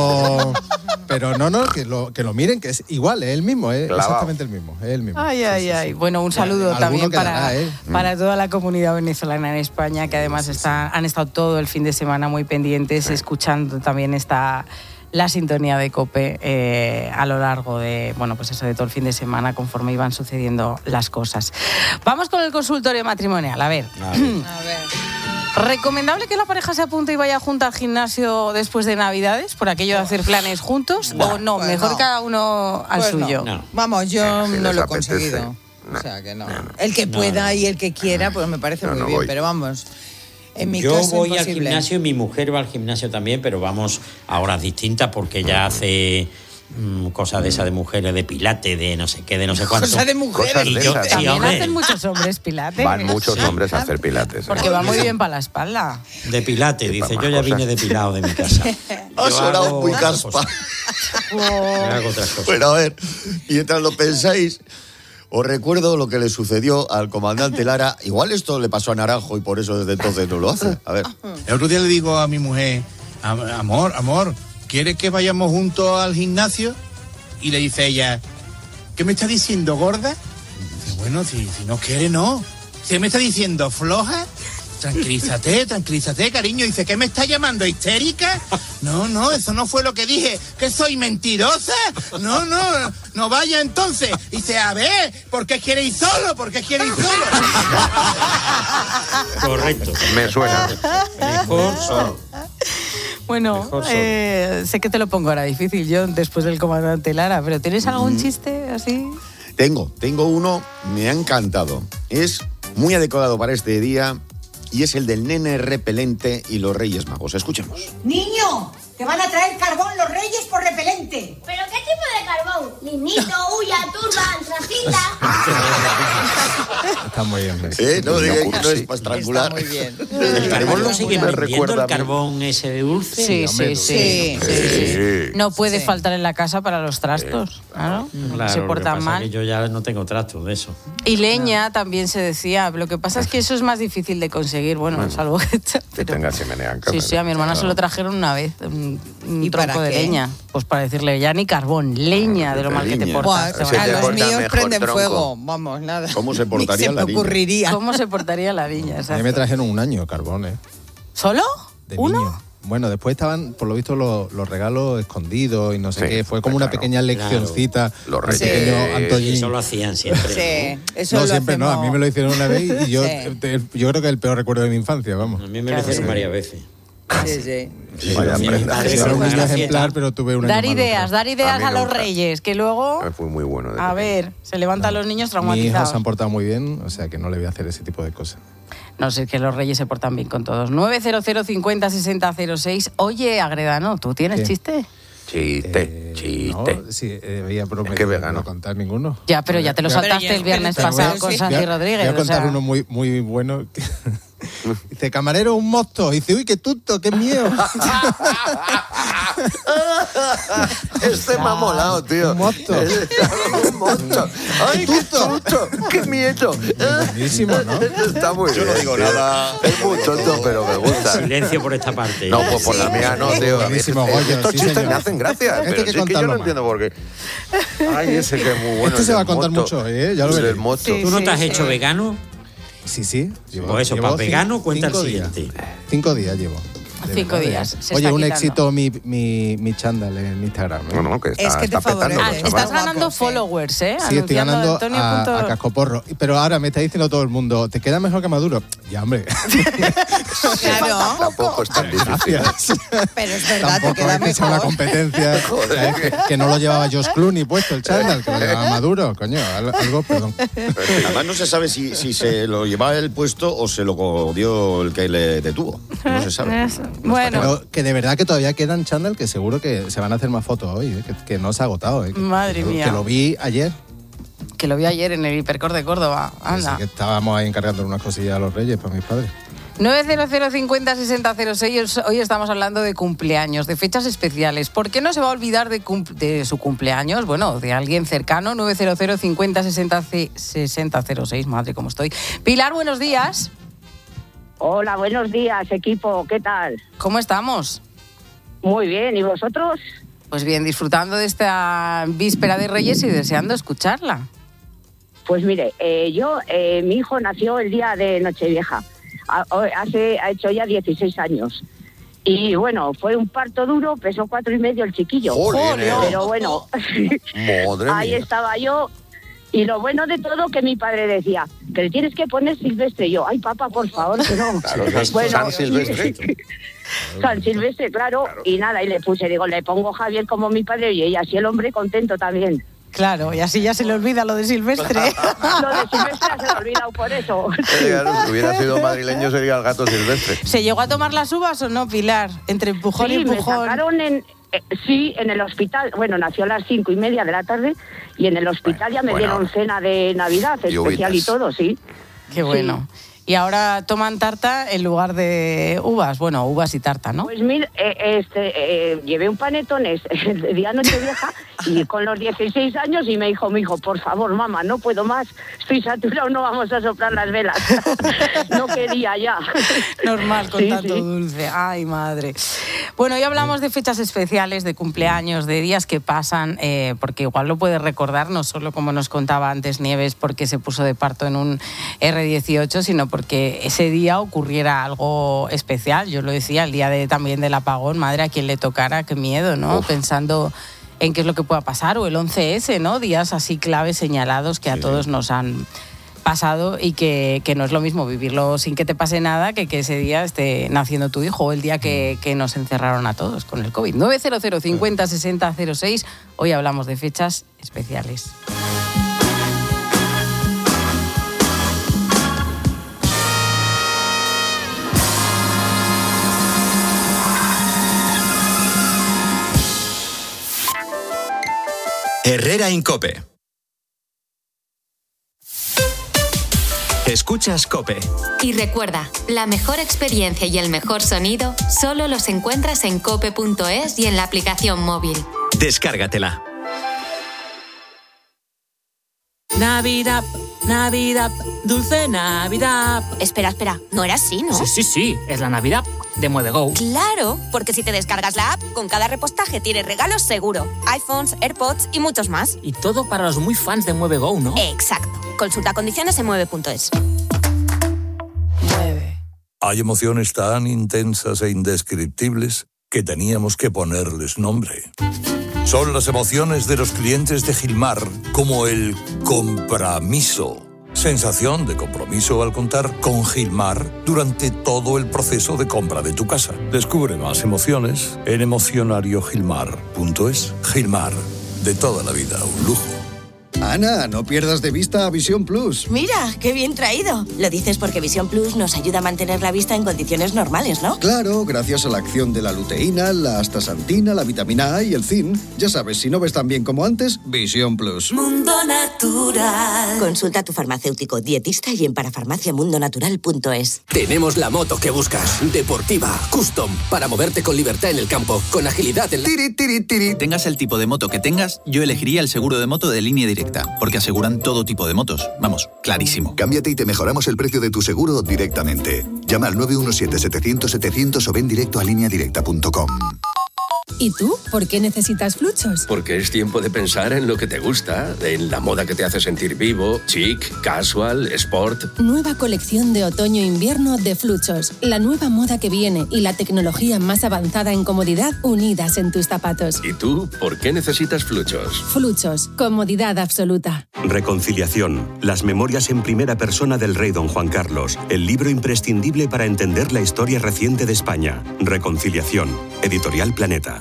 S5: pero no, que lo miren, que es igual, es el mismo, es
S3: Clavado.
S5: exactamente el mismo, es el mismo.
S26: Ay. Bueno, un saludo
S5: Alguno
S26: también
S5: quedará,
S26: para toda la comunidad venezolana en España, que además han estado todo el fin de semana muy pendientes, escuchando también la sintonía de COPE a lo largo de, de todo el fin de semana, conforme iban sucediendo las cosas. Vamos con el consultorio matrimonial. A ver. ¿Recomendable que la pareja se apunte y vaya junta al gimnasio después de Navidades, por aquello de hacer planes juntos? ¿O no?
S4: Pues
S26: Mejor
S4: no.
S26: cada uno al
S4: Pues
S26: suyo.
S2: No.
S4: Vamos, yo
S3: Si
S4: no
S3: les
S4: lo he
S3: apetece.
S4: conseguido. O sea que no. El que pueda y el que quiera, pues me parece muy bien.
S3: voy.
S4: Pero vamos, en mi
S2: Yo
S4: caso
S2: voy al
S4: imposible.
S2: gimnasio y mi mujer va al gimnasio también, pero vamos a horas distintas porque ella hace cosas de esas de mujeres, de pilates, de no sé qué, de no sé cuánto.
S4: Cosas de mujeres.
S3: Cosas
S2: Y
S3: de
S2: yo-
S3: esas.
S2: sí,
S26: También
S2: hombre,
S26: hacen muchos hombres pilates.
S3: Van muchos hombres a hacer pilates.
S26: Porque va muy bien para la espalda.
S2: de pilates, dice,
S3: para
S2: yo ya
S3: más
S2: vine
S3: cosas.
S2: depilado de mi casa.
S8: Ha
S2: Yo
S8: sonado
S2: hago
S8: muy
S2: otras
S8: caspa.
S2: cosas. Yo hago otras cosas.
S8: Bueno, a ver, mientras lo pensáis, os recuerdo lo que le sucedió al comandante Lara. Igual esto le pasó a Naranjo y por eso desde entonces no lo hace. A ver.
S13: El otro día le digo a mi mujer, amor, ¿quieres que vayamos juntos al gimnasio? Y le dice ella, ¿qué me está diciendo, gorda? Dice, bueno, si no quiere, no. ¿Se me está diciendo floja? Tranquilízate, cariño. Dice, ¿qué me está llamando, histérica? No, eso no fue lo que dije. ¿Que soy mentirosa? No vaya entonces. Dice, a ver, ¿por qué quiere ir solo?
S2: Correcto.
S3: Me suena.
S2: Mejor solo.
S26: Bueno,
S2: Mejor solo.
S26: sé que te lo pongo ahora difícil yo después del comandante Lara, pero ¿tienes algún chiste así?
S8: Tengo uno, me ha encantado. Es muy adecuado para este día y es el del nene repelente y los Reyes Magos. Escuchemos.
S14: Niño, te van a traer carbón los reyes por repelente.
S10: ¿Pero qué tipo de carbón? Limito, huya, turba, antracita.
S5: Está muy bien.
S8: No digáis que no es para estrangular.
S4: Está muy bien.
S2: ¿El carbón lo sigue
S3: Me
S2: vendiendo,
S3: recuerda
S2: el
S3: a mí.
S2: carbón ese de dulce?
S26: Sí.
S3: Sí.
S26: No puede faltar en la casa para los trastos, claro.
S2: Claro,
S26: Se
S2: lo que
S26: portan
S2: pasa
S26: mal.
S2: es que yo ya no tengo trastos de eso.
S26: Y leña también se decía. Lo que pasa es que eso es más difícil de conseguir, salvo que...
S3: Que tenga chimenea en casa.
S26: Sí, a mi hermana se lo trajeron una vez, un
S4: ¿Y para
S26: tronco de
S4: qué?
S26: leña. Pues para decirle, ya ni carbón, leña, de lo mal que te
S8: leña.
S26: portas.
S4: Buah,
S3: Se
S4: a
S3: te
S4: los
S3: porta
S4: míos
S3: mejor
S4: prenden
S3: tronco.
S4: fuego. Vamos, nada.
S8: ¿Cómo se portaría
S4: Ni
S8: la
S4: se me
S8: niña?
S4: ocurriría.
S26: ¿Cómo se portaría la viña?
S5: A
S26: Exacto.
S5: mí me trajeron un año de carbón,
S26: ¿Solo?
S5: de
S26: ¿Uno?
S5: niño. Bueno, después estaban, por lo visto, los regalos escondidos y no sé
S3: Sí,
S5: qué. Fue como una
S3: claro.
S5: pequeña leccioncita.
S3: Los
S5: un
S3: Reyes.
S5: pequeño Antoñín.
S2: Eso lo hacían siempre.
S4: Sí, eso
S5: No,
S4: lo
S5: siempre no. A
S4: hacemos.
S5: mí me lo hicieron una vez y yo,
S4: Sí.
S5: yo creo que es el peor recuerdo de mi infancia, vamos.
S2: A mí me lo hicieron varias veces.
S4: Sí.
S3: Vaya
S2: Mi
S3: prenda.
S2: padre
S5: Era un
S2: cuando
S5: niño
S2: era
S5: ejemplar,
S2: fiesta,
S5: pero tuve un año
S26: Dar
S5: malo,
S26: ideas
S5: creo.
S26: a
S3: mí
S26: los
S3: nunca.
S26: reyes, que luego,
S3: Fue muy bueno. de
S26: a
S3: pequeño.
S26: ver, se levantan los niños
S5: Mis hijos
S26: traumatizados.
S5: se han portado muy bien, o sea que no le voy a hacer ese tipo de cosas.
S26: No sé, que los reyes se portan bien con todos. 900 50 60 06. Oye, Agredano, ¿tú tienes
S5: ¿Qué?
S26: chiste?
S3: Chiste.
S5: No, sí, había prometido no contar ninguno.
S26: Ya, pero ya te lo saltaste el viernes pasado con Santi Rodríguez.
S5: Voy a contar uno muy, muy bueno. Dice, camarero, un mosto. Dice, uy, qué tuto, qué miedo.
S3: Este me ha molado, tío.
S5: Un mosto.
S3: Un mosto. Ay, qué tuto, qué miedo.
S5: Buenísimo, ¿no?
S3: Está muy bien.
S8: Yo no digo nada.
S3: Es muy tonto, pero me gusta.
S2: Silencio por esta parte.
S3: No, pues por la mía no, tío.
S5: Buenísimo, Goyo.
S3: Estos chistes me hacen gracia, pero sí que yo no entiendo por qué. Ay, ese que es muy bueno.
S5: Este se va a contar mucho hoy, ¿eh? Ya lo veré.
S2: ¿Tú no te has hecho vegano?
S5: Sí.
S2: Pues eso, para vegano cuenta el siguiente.
S5: 5 días llevo.
S26: 5 días.
S5: Oye, un éxito mi chándal en Instagram.
S3: No, que está,
S4: es que te favorece.
S26: Estás ganando followers, ¿eh?
S5: Sí, estoy ganando a cascoporro. Pero ahora me está diciendo todo el mundo, ¿te queda mejor que Maduro? Ya, hombre.
S4: Claro.
S3: Tampoco es tan difícil.
S4: Pero es verdad,
S5: Tampoco
S4: te queda
S5: es que sea una
S4: mejor.
S5: competencia. Que no lo llevaba George Clooney puesto el chándal, que lo llevaba Maduro. Coño, algo, perdón.
S8: Además no se sabe si se lo llevaba él puesto o se lo dio el que le detuvo. No se sabe.
S26: Bueno.
S5: Pero que de verdad que todavía quedan chándal que seguro que se van a hacer más fotos hoy, que no se ha agotado.
S26: Madre mía.
S5: Que lo vi ayer.
S26: Que lo vi ayer en el Hipercor de Córdoba. Anda.
S5: Así que estábamos ahí encargando unas cosillas a los Reyes para mis padres.
S26: 900506006. Hoy estamos hablando de cumpleaños, de fechas especiales. ¿Por qué no se va a olvidar de su cumpleaños? Bueno, de alguien cercano. 900506006. Madre, cómo estoy. Pilar, buenos días.
S15: Hola, buenos días, equipo. ¿Qué tal?
S26: ¿Cómo estamos?
S15: Muy bien. ¿Y vosotros?
S26: Pues bien, disfrutando de esta víspera de Reyes y deseando escucharla.
S15: Pues mire, mi hijo nació el día de Nochevieja. Ha hecho ya 16 años. Y bueno, fue un parto duro, pesó 4,5 el chiquillo.
S3: ¡Joder!
S15: Pero bueno,
S3: Madre
S15: ahí
S3: mía.
S15: estaba yo. Y lo bueno de todo que mi padre decía, que le tienes que poner Silvestre. Y yo, ay papá, por favor, que no.
S3: Claro, San Silvestre.
S15: San Silvestre, claro. Y nada, y le puse, digo, le pongo Javier como mi padre y así el hombre contento también.
S26: Claro, y así ya se le olvida lo de Silvestre.
S15: Lo de Silvestre se me ha olvidado por eso.
S3: Claro, si hubiera sido madrileño sería el gato Silvestre.
S26: ¿Se llegó a tomar las uvas o no, Pilar? Entre empujón y empujón.
S15: Me sacaron en el hospital. Bueno, nació a las 5:30 de la tarde y en el hospital ya me dieron cena de Navidad especial y todo, sí.
S26: Qué bueno. Sí. Y ahora toman tarta en lugar de uvas. Bueno, uvas y tarta, ¿no?
S15: Pues mira, llevé un panetón el día Nochevieja y con los 16 años y me dijo mi hijo, por favor, mamá, no puedo más, estoy saturado, no vamos a soplar las velas. No quería ya.
S26: Normal, con tanto dulce. Ay, madre. Bueno, hoy hablamos de fechas especiales, de cumpleaños, de días que pasan, porque igual lo puedes recordar, no solo como nos contaba antes Nieves, porque se puso de parto en un R18, sino porque ese día ocurriera algo especial. Yo lo decía, el día también del apagón, madre, a quien le tocara, qué miedo, ¿no? Uf. Pensando en qué es lo que pueda pasar, o el 11S, ¿no? Días así claves señalados que a todos nos han pasado y que no es lo mismo vivirlo sin que te pase nada que ese día esté naciendo tu hijo o el día que nos encerraron a todos con el COVID. 900506006. Hoy hablamos de fechas especiales.
S6: Herrera Incope. Escuchas COPE.
S7: Y recuerda, la mejor experiencia y el mejor sonido solo los encuentras en cope.es y en la aplicación móvil.
S6: Descárgatela.
S17: Navidad, Navidad, dulce Navidad.
S18: Espera, no era así, ¿no?
S17: Sí, es la Navidad de MueveGo.
S18: Claro, porque si te descargas la app, con cada repostaje tienes regalos seguro. iPhones, AirPods y muchos más.
S17: Y todo para los muy fans de MueveGo, ¿no?
S18: Exacto. Consulta condiciones en mueve.es.
S19: Hay emociones tan intensas e indescriptibles que teníamos que ponerles nombre. Son las emociones de los clientes de Gilmar, como el compromiso. Sensación de compromiso al contar con Gilmar durante todo el proceso de compra de tu casa. Descubre más emociones en emocionariogilmar.es. Gilmar, de toda la vida, un lujo.
S20: Ana, no pierdas de vista a Visión Plus.
S21: Mira, qué bien traído. Lo dices porque Visión Plus nos ayuda a mantener la vista en condiciones normales, ¿no?
S20: Claro, gracias a la acción de la luteína, la astaxantina, la vitamina A y el zinc. Ya sabes, si no ves tan bien como antes, Visión Plus.
S21: Mundo Natural. Consulta a tu farmacéutico, dietista y en parafarmaciamundonatural.es.
S22: Tenemos la moto que buscas. Deportiva, custom, para moverte con libertad en el campo, con agilidad en la...
S23: Tengas el tipo de moto que tengas, yo elegiría el seguro de moto de Línea Directa, porque aseguran todo tipo de motos. Vamos, clarísimo.
S16: Cámbiate y te mejoramos el precio de tu seguro directamente. Llama al 917-700-700 o ven directo a lineadirecta.com.
S24: ¿Y tú? ¿Por qué necesitas Fluchos?
S22: Porque es tiempo de pensar en lo que te gusta, en la moda que te hace sentir vivo, chic, casual, sport.
S24: Nueva colección de otoño-invierno de Fluchos. La nueva moda que viene y la tecnología más avanzada en comodidad unidas en tus zapatos.
S22: ¿Y tú? ¿Por qué necesitas Fluchos?
S24: Fluchos. Comodidad absoluta.
S25: Reconciliación. Las memorias en primera persona del rey don Juan Carlos. El libro imprescindible para entender la historia reciente de España. Reconciliación. Editorial Planeta.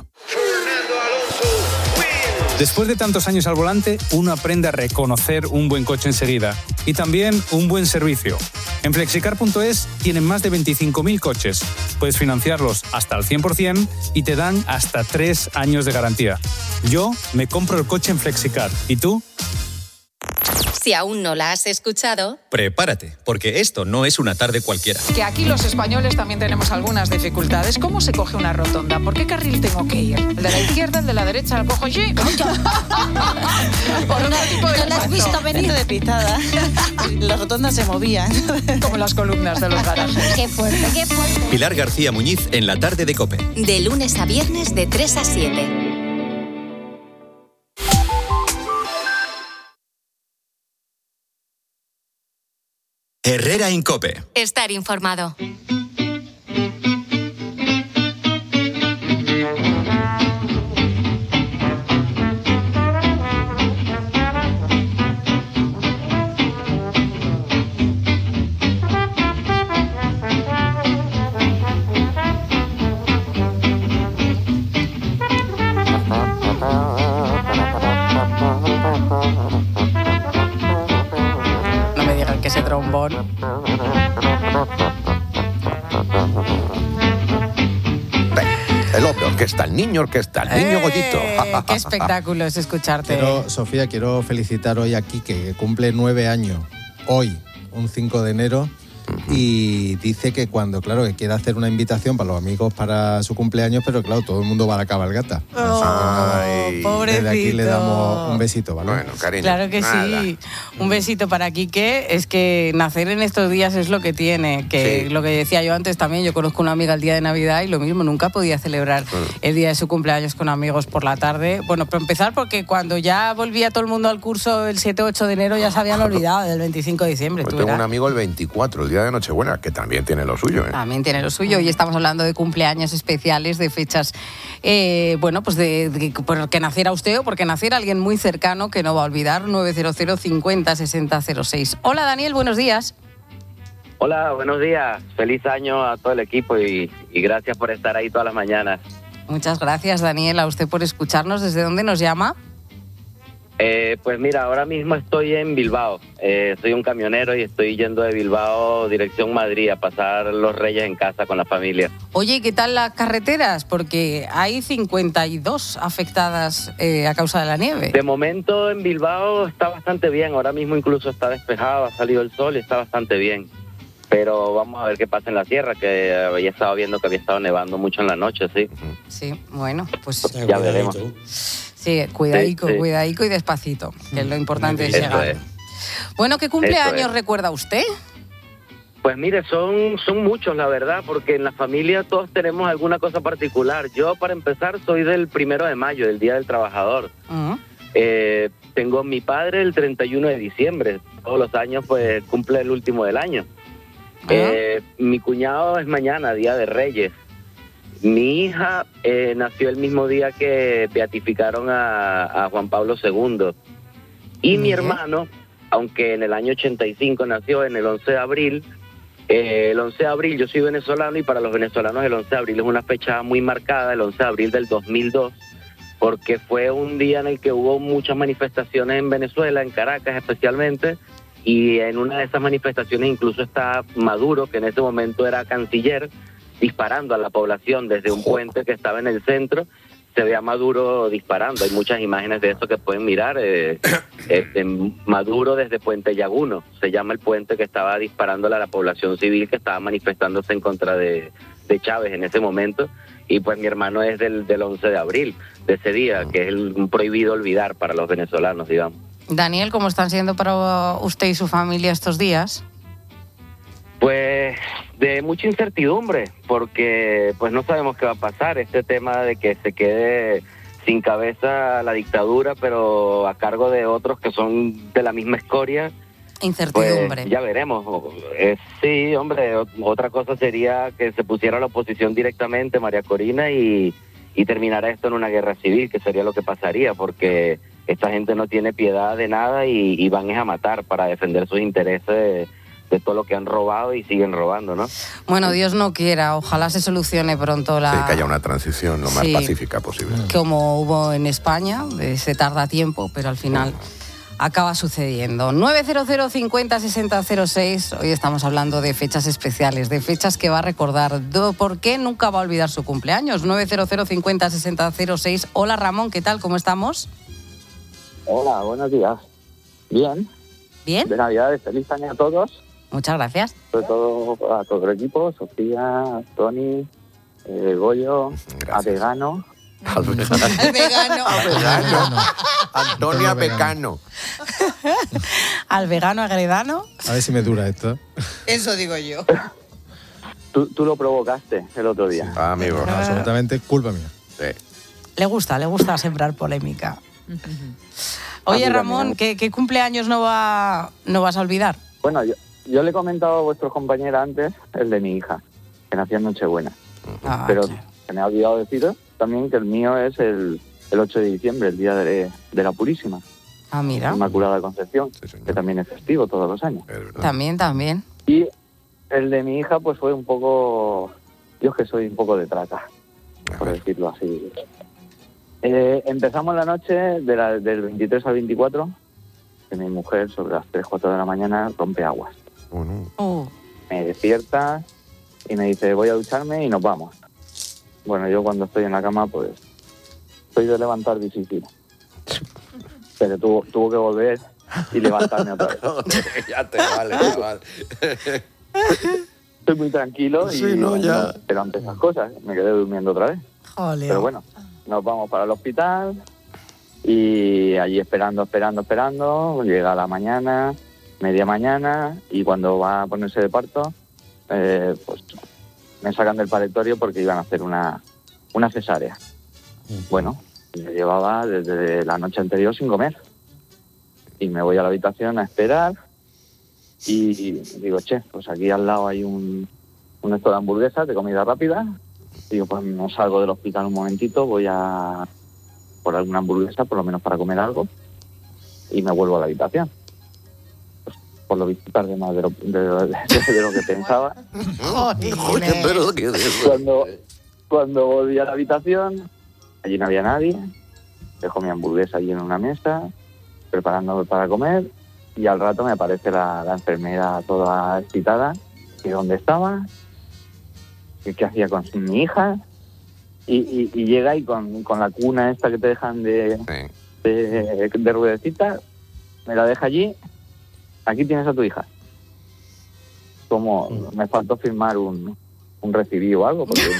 S27: Después de tantos años al volante, uno aprende a reconocer un buen coche enseguida y también un buen servicio. En Flexicar.es tienen más de 25.000 coches. Puedes financiarlos hasta al 100% y te dan hasta 3 años de garantía. Yo me compro el coche en Flexicar. ¿Y tú?
S7: Si aún no la has escuchado,
S6: prepárate, porque esto no es una tarde cualquiera.
S28: Que aquí los españoles también tenemos algunas dificultades. ¿Cómo se coge una rotonda? ¿Por qué carril tengo que ir? ¿El de la izquierda, el de la derecha? ¿Lo cojo allí? Por otro tipo de...
S29: ¿No la has visto venir de pisada? Las rotondas se movían.
S28: Como las columnas de los garajes.
S29: Qué fuerte, qué fuerte.
S6: Pilar García Muñiz en la tarde de COPE.
S7: de lunes a viernes de 3 a 7.
S6: Herrera en COPE.
S7: Estar informado.
S4: Que ese trombón.
S3: El hombre orquesta, el niño Goyito.
S4: Qué espectáculo es escucharte.
S5: Sofía, quiero felicitar hoy a Quique, que cumple 9 años. Hoy, un 5 de enero. Y dice que cuando, claro, que quiere hacer una invitación para los amigos para su cumpleaños, pero claro, todo el mundo va a la cabalgata.
S4: Pobrecito.
S5: Desde aquí le damos un besito, ¿vale?
S3: Bueno, cariño.
S4: Claro que nada. Sí. Un besito para Quique. Es que nacer en estos días es lo que tiene. Que sí. Lo que decía yo antes también, yo conozco una amiga el día de Navidad y lo mismo, nunca podía celebrar el día de su cumpleaños con amigos por la tarde. Bueno, para empezar, porque cuando ya volvía todo el mundo al curso el 7-8 de enero ya se habían olvidado del 25 de diciembre.
S3: Pues tengo un amigo el 24, el día de Nochebuena, que también tiene lo suyo.
S4: También tiene lo suyo. Y estamos hablando de cumpleaños especiales, de fechas, bueno, pues de porque naciera usted o porque naciera alguien muy cercano que no va a olvidar. 900 50 60 06. Hola, Daniel, buenos días.
S30: Hola, buenos días. Feliz año a todo el equipo y gracias por estar ahí todas las mañanas.
S4: Muchas gracias, Daniel, a usted por escucharnos. ¿Desde dónde nos llama?
S30: Pues mira, ahora mismo estoy en Bilbao. Soy un camionero y estoy yendo de Bilbao dirección Madrid a pasar los Reyes en casa con la familia.
S4: Oye, ¿qué tal las carreteras? Porque hay 52 afectadas a causa de la nieve.
S30: De momento en Bilbao está bastante bien. Ahora mismo incluso está despejado, ha salido el sol y está bastante bien. Pero vamos a ver qué pasa en la sierra, que había estado viendo que había estado nevando mucho en la noche, sí.
S4: Sí, bueno, pues
S30: ya veremos.
S4: Sí, cuidadico y despacito, que es lo importante es llegar. Es. Bueno, ¿qué cumpleaños recuerda usted?
S30: Pues mire, son muchos, la verdad, porque en la familia todos tenemos alguna cosa particular. Yo, para empezar, soy del 1 de mayo, del Día del Trabajador. Tengo mi padre el 31 de diciembre. Todos los años, pues, cumple el último del año. Mi cuñado es mañana, Día de Reyes. Mi hija nació el mismo día que beatificaron a Juan Pablo II. Y mi hermano, aunque en el año 85 nació en el 11 de abril, el 11 de abril, yo soy venezolano y para los venezolanos el 11 de abril es una fecha muy marcada, el 11 de abril del 2002, porque fue un día en el que hubo muchas manifestaciones en Venezuela, en Caracas especialmente, y en una de esas manifestaciones incluso está Maduro, que en ese momento era canciller, disparando a la población desde un puente que estaba en el centro. Se ve a Maduro disparando. Hay muchas imágenes de eso que pueden mirar. Maduro desde Puente Llaguno, se llama el puente que estaba disparándole a la población civil que estaba manifestándose en contra de Chávez en ese momento. Y pues mi hermano es del 11 de abril, de ese día, que es un prohibido olvidar para los venezolanos, digamos.
S26: Daniel, ¿cómo están siendo para usted y su familia estos días?
S30: Pues de mucha incertidumbre, porque pues no sabemos qué va a pasar. Este tema de que se quede sin cabeza la dictadura, pero a cargo de otros que son de la misma escoria.
S26: Incertidumbre.
S30: Pues ya veremos. Sí, hombre, otra cosa sería que se pusiera la oposición directamente, María Corina, y terminara esto en una guerra civil, que sería lo que pasaría, porque esta gente no tiene piedad de nada y van a matar para defender sus intereses de todo lo que han robado y siguen robando, ¿no?
S26: Bueno, Dios no quiera, ojalá se solucione pronto
S3: Sí, que haya una transición lo más pacífica posible.
S26: Como hubo en España, se tarda tiempo, pero al final acaba sucediendo. 900 50 60 06, hoy estamos hablando de fechas especiales, de fechas que va a recordar. ¿Por qué nunca va a olvidar su cumpleaños? 900 50 60 06. Hola Ramón, ¿qué tal? ¿Cómo estamos?
S1: Hola, buenos días. Bien.
S26: ¿Bien?
S1: De Navidades, feliz año a todos.
S26: Muchas gracias.
S1: Sobre todo a todo el equipo, Sofía, Tony, Goyo, a Vegano.
S3: Al vegano. Antonio Apecano.
S26: Al vegano agredano.
S5: A ver si me dura esto.
S4: Eso digo yo.
S1: Tú lo provocaste el otro día.
S3: Ah, amigo.
S5: Absolutamente culpa mía.
S3: Sí.
S26: Le gusta sembrar polémica. Oye, Ramón, ¿qué cumpleaños no vas a olvidar?
S1: Bueno, yo le he comentado a vuestros compañeros antes el de mi hija, que nació en Nochebuena. Pero se me ha olvidado deciros también que el mío es el 8 de diciembre, el día de la Purísima.
S26: Ah, mira.
S1: Inmaculada Concepción, que también es festivo todos los años.
S26: También.
S1: Y el de mi hija pues fue un poco... Yo es que soy un poco de trata, por decirlo así. Empezamos la noche del 23 al 24, que mi mujer sobre las 3, 4 de la mañana rompe aguas. Me despierta y me dice, voy a ducharme y nos vamos. Bueno, yo cuando estoy en la cama, pues, soy de levantar difícil. Pero tuvo que volver y levantarme otra vez.
S3: Ya te vale, chaval.
S1: Estoy muy tranquilo y pero ante esas cosas me quedé durmiendo otra vez.
S26: Joleo.
S1: Pero bueno, nos vamos para el hospital y allí esperando. Llega la mañana, media mañana, y cuando va a ponerse de parto, pues me sacan del paritorio porque iban a hacer una cesárea. Bueno, me llevaba desde la noche anterior sin comer. Y me voy a la habitación a esperar y digo, pues aquí al lado hay un esto de hamburguesas de comida rápida. Digo, pues no salgo del hospital un momentito, voy a por alguna hamburguesa, por lo menos para comer algo, y me vuelvo a la habitación. Pues, por lo visto tarde más de lo que pensaba. Cuando volví a la habitación, allí no había nadie, dejo mi hamburguesa allí en una mesa, preparándome para comer, y al rato me aparece la enfermera toda excitada, que dónde estaba, qué hacía con mi hija, y llega ahí con la cuna esta que te dejan de ruedecita, me la deja allí, aquí tienes a tu hija. Como me faltó firmar un recibido o algo, porque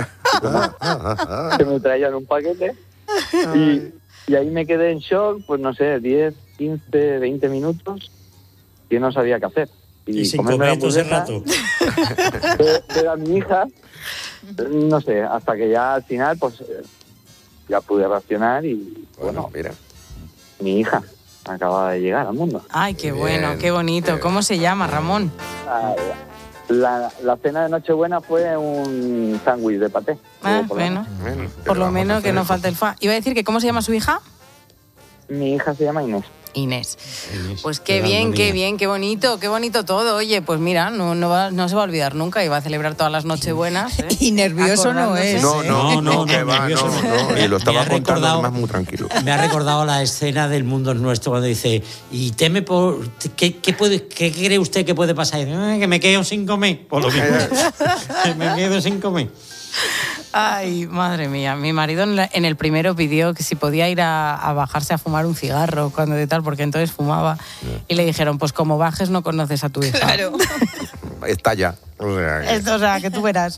S1: me traían un paquete, y ahí me quedé en shock, pues no sé, 10, 15, 20 minutos, que no sabía qué hacer.
S2: Y sin comer todo ese rato.
S1: Ver a mi hija, no sé, hasta que ya al final, pues ya pude reaccionar y bueno,
S3: mira,
S1: mi hija acaba de llegar al mundo.
S26: Ay, qué bueno, qué bonito. ¿Cómo se llama, Ramón?
S1: La cena de Nochebuena fue un sándwich de paté.
S26: Bueno, por lo menos que no falte el fa. Iba a decir que ¿cómo se llama su hija?
S1: Mi hija se llama Inés.
S26: Inés. Pues qué bien, qué bonito todo. Oye, pues mira, no se va a olvidar nunca y va a celebrar todas las Nochebuenas.
S4: Y nervioso no es.
S3: No, y lo estaba contando además muy tranquilo.
S2: Me ha recordado la escena del Mundo Nuestro cuando dice, y teme por... ¿Qué cree usted que puede pasar? Que me quedo sin comer. Por lo mismo. Me quedo sin comer.
S26: Ay, madre mía. Mi marido en el primero pidió que si podía ir a bajarse a fumar un cigarro cuando de tal, porque entonces fumaba. Y le dijeron, pues como bajes no conoces a tu hija.
S4: Claro.
S3: Está ya.
S26: O sea, que tú verás.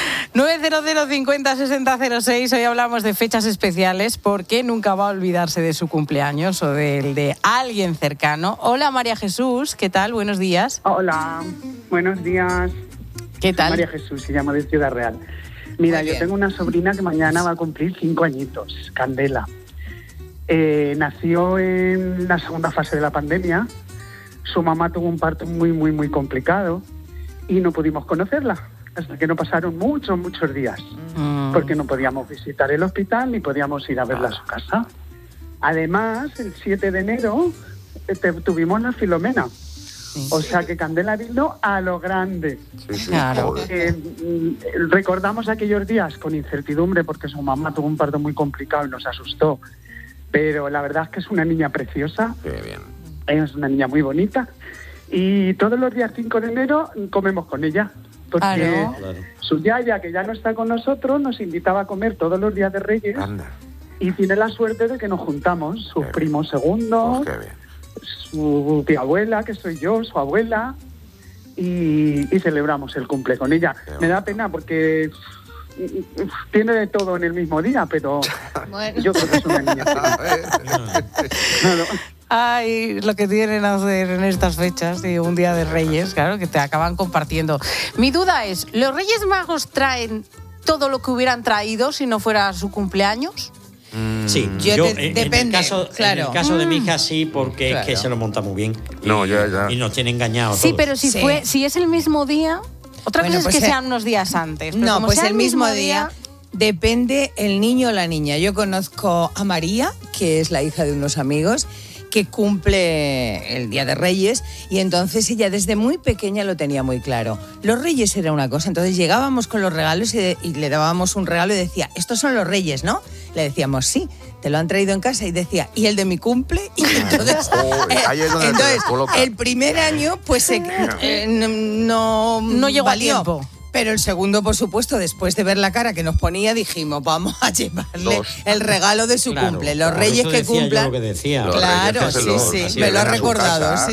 S26: 900506006. Hoy hablamos de fechas especiales porque nunca va a olvidarse de su cumpleaños o del de alguien cercano. Hola, María Jesús. ¿Qué tal? Buenos días.
S8: Hola. Buenos días.
S26: ¿Qué tal?
S8: María Jesús, se llama de Ciudad Real. Mira, yo tengo una sobrina que mañana va a cumplir 5 añitos, Candela. Nació en la segunda fase de la pandemia. Su mamá tuvo un parto muy, muy, muy complicado y no pudimos conocerla hasta que no pasaron muchos días, porque no podíamos visitar el hospital ni podíamos ir a verla a su casa. Además, el 7 de enero tuvimos la Filomena. O sea que Candela vino a lo grande.
S26: Claro.
S8: Recordamos aquellos días con incertidumbre porque su mamá tuvo un parto muy complicado y nos asustó. Pero la verdad es que es una niña preciosa.
S3: Qué bien.
S8: Es una niña muy bonita. Y todos los días 5 de enero comemos con ella. Porque su yaya, que ya no está con nosotros, nos invitaba a comer todos los días de Reyes.
S3: Anda.
S8: Y tiene la suerte de que nos juntamos, sus primos segundos.
S3: Qué bien.
S8: Su tía abuela, que soy yo, su abuela, y celebramos el cumple con ella. Me da pena porque tiene de todo en el mismo día, pero yo creo que es una niña.
S26: Ay, lo que tienen a hacer en estas fechas y un día de Reyes, claro, que te acaban compartiendo. Mi duda es, ¿los Reyes Magos traen todo lo que hubieran traído si no fuera su cumpleaños?
S2: Sí,
S4: depende,
S2: en el caso de mi hija sí, porque es que se lo monta muy bien. Y nos tiene engañados.
S26: Sí, pero si es el mismo día, otra cosa es que sean unos días antes.
S4: No, pues el mismo día depende el niño o la niña. Yo conozco a María, que es la hija de unos amigos, que cumple el Día de Reyes, y entonces ella desde muy pequeña lo tenía muy claro. Los Reyes era una cosa, entonces llegábamos con los regalos y le dábamos un regalo y decía, estos son los Reyes, ¿no? Le decíamos, sí, te lo han traído en casa, y decía, ¿y el de mi cumple? Y entonces, el primer año pues no
S26: llegó a tiempo.
S4: Pero el segundo, por supuesto, después de ver la cara que nos ponía, dijimos, vamos a llevarle el regalo de su cumple. Los Reyes que cumplan.
S2: Yo lo que decía.
S4: Claro, sí, me lo ha recordado. Sí.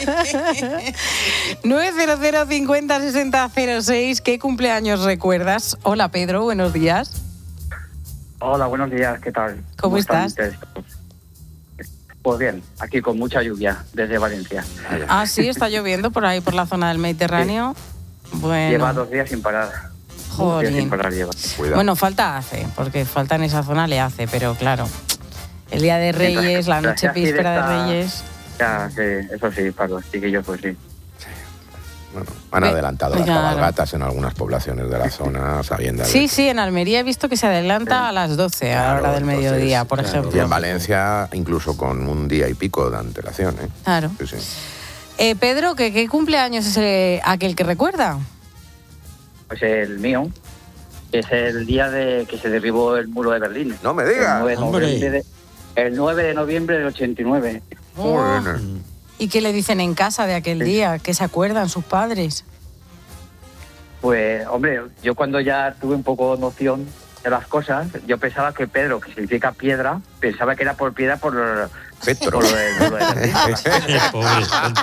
S26: 900506006. ¿Qué cumpleaños recuerdas? Hola, Pedro, buenos días.
S8: Hola, buenos días, ¿qué tal?
S26: ¿Cómo estás?
S8: Pues bien, aquí con mucha lluvia desde Valencia.
S26: Ah, sí, está lloviendo por ahí, por la zona del Mediterráneo.
S8: Sí.
S26: Bueno.
S8: Lleva 2 días sin parar.
S26: Joder.
S8: 2 días sin parar lleva.
S26: Bueno, falta hace, porque falta en esa zona le hace, pero claro, el Día de Reyes, la noche víspera de Reyes.
S8: Ya, sí, eso sí, para los chiquillos, pues sí.
S3: Bueno, han adelantado las cabalgatas en algunas poblaciones de la zona, sabiendo.
S26: Sí, en Almería he visto que se adelanta a las 12 a la hora del mediodía, por ejemplo.
S3: Y en Valencia, incluso con un día y pico de antelación, ¿eh?
S26: Claro.
S3: Sí.
S26: Pedro, ¿qué cumpleaños es aquel que recuerda?
S8: Pues el mío. Es el día de que se derribó el muro de Berlín.
S3: No me digas.
S8: El 9 de noviembre del 89.
S26: ¿Y qué le dicen en casa de aquel día? ¿Qué se acuerdan sus padres?
S8: Pues, hombre, yo cuando ya tuve un poco noción de las cosas, yo pensaba que Pedro, que significa piedra, pensaba que era por piedra por
S3: Petro.
S8: El
S3: pobre.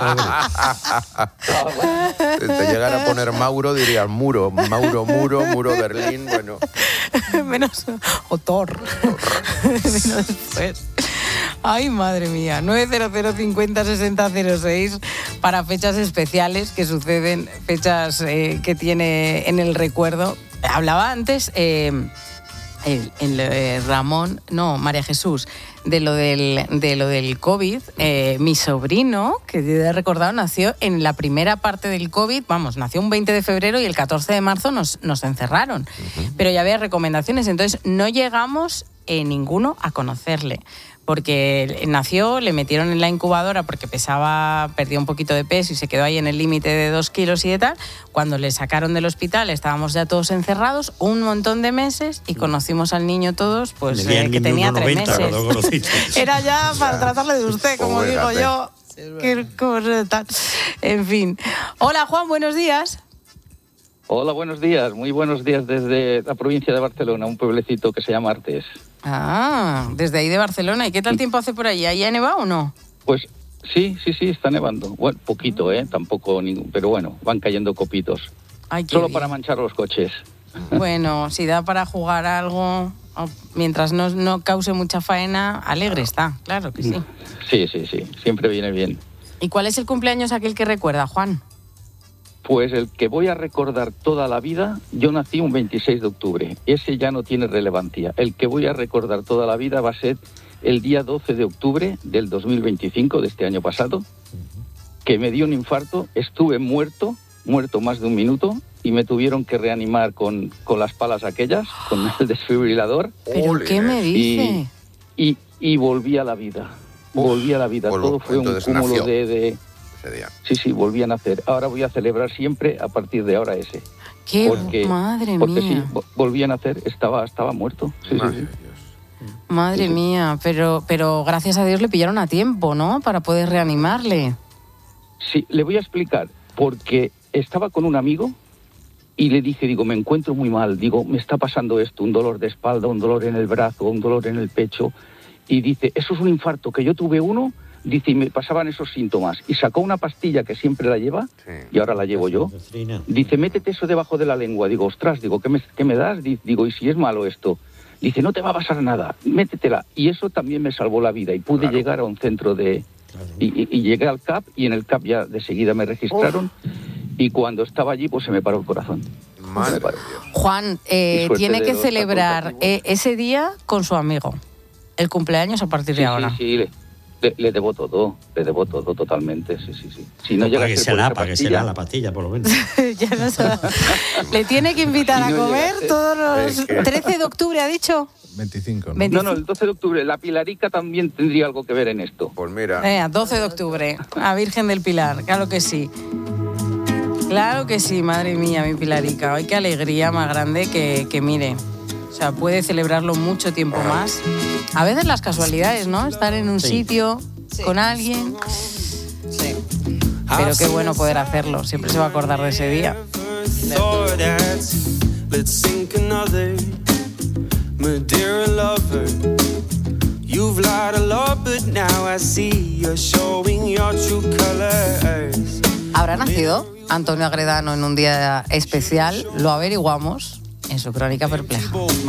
S3: Si te llegara a poner Mauro, dirías muro. Muro, Berlín, bueno.
S26: Menos Thor. Menos después. Ay, madre mía. 900506006 para fechas especiales que suceden, fechas que tiene en el recuerdo. Hablaba antes María Jesús, de lo del COVID. Mi sobrino, que he recordado, nació en la primera parte del COVID, nació un 20 de febrero y el 14 de marzo nos encerraron. Pero ya había recomendaciones, entonces no llegamos ninguno a conocerle. Porque nació, le metieron en la incubadora porque perdió un poquito de peso y se quedó ahí en el límite de 2 kilos y de tal. Cuando le sacaron del hospital estábamos ya todos encerrados un montón de meses y conocimos al niño todos, pues que tenía 3 meses. Era ya para tratarle de usted, como digo yo. Qué cosa tal. En fin. Hola, Juan, buenos días.
S9: Hola, buenos días. Muy buenos días desde la provincia de Barcelona, un pueblecito que se llama Artés.
S26: Ah, desde ahí de Barcelona. ¿Y qué tal tiempo hace por ahí? ¿Ahí ha nevado o no?
S9: Pues sí, está nevando. Bueno, poquito, tampoco ningún, pero bueno, van cayendo copitos.
S26: Ay,
S9: solo
S26: bien.
S9: Para manchar los coches.
S26: Bueno, si da para jugar algo, mientras no cause mucha faena, alegre está, claro que sí.
S9: Sí, siempre viene bien.
S26: ¿Y cuál es el cumpleaños aquel que recuerda, Juan?
S9: Pues el que voy a recordar toda la vida, yo nací un 26 de octubre, ese ya no tiene relevancia. El que voy a recordar toda la vida va a ser el día 12 de octubre del 2025, de este año pasado, que me dio un infarto, estuve muerto más de un minuto y me tuvieron que reanimar con las palas aquellas, con el desfibrilador.
S26: ¿Pero qué me dice?
S9: Y volví a la vida, todo fue un cúmulo de día. Sí, volví a nacer. Ahora voy a celebrar siempre a partir de ahora ese.
S26: Madre
S9: porque
S26: mía.
S9: Sí, volví a nacer, estaba muerto. Sí.
S26: Madre mía, pero gracias a Dios le pillaron a tiempo, ¿no? Para poder reanimarle.
S9: Sí, le voy a explicar, porque estaba con un amigo y le dije, me encuentro muy mal, me está pasando esto, un dolor de espalda, un dolor en el brazo, un dolor en el pecho, y dice, eso es un infarto, que yo tuve uno. Dice, y me pasaban esos síntomas. Y sacó una pastilla que siempre la lleva, y ahora la llevo yo. Dice, métete eso debajo de la lengua. Digo, ostras, ¿qué me das? Digo, ¿y si es malo esto? Dice, no te va a pasar nada, métetela. Y eso también me salvó la vida. Y pude llegar a un centro de... Y llegué al CAP, y en el CAP ya de seguida me registraron. Y cuando estaba allí, pues se me paró el corazón.
S3: Madre Dios.
S26: Juan, tiene que celebrar ese día con su amigo. El cumpleaños a partir de ahora.
S9: Sí. Le debo todo totalmente, sí. Si no llega
S2: para que se la pastilla, por lo menos.
S26: Ya no se le tiene que invitar a comer todos los... 13 de octubre, ¿ha dicho?
S5: 25.
S9: No, el 12 de octubre. La Pilarica también tendría algo que ver en esto.
S3: Pues mira.
S26: 12 de octubre, a Virgen del Pilar, claro que sí. Claro que sí, madre mía, mi Pilarica. Hoy qué alegría más grande que mire. O sea, puede celebrarlo mucho tiempo más. A veces las casualidades, ¿no? Estar en un sitio con alguien. Sí. Pero qué bueno poder hacerlo. Siempre se va a acordar de ese día. ¿Habrá nacido Antonio Agredano en un día especial? Lo averiguamos en su crónica perpleja.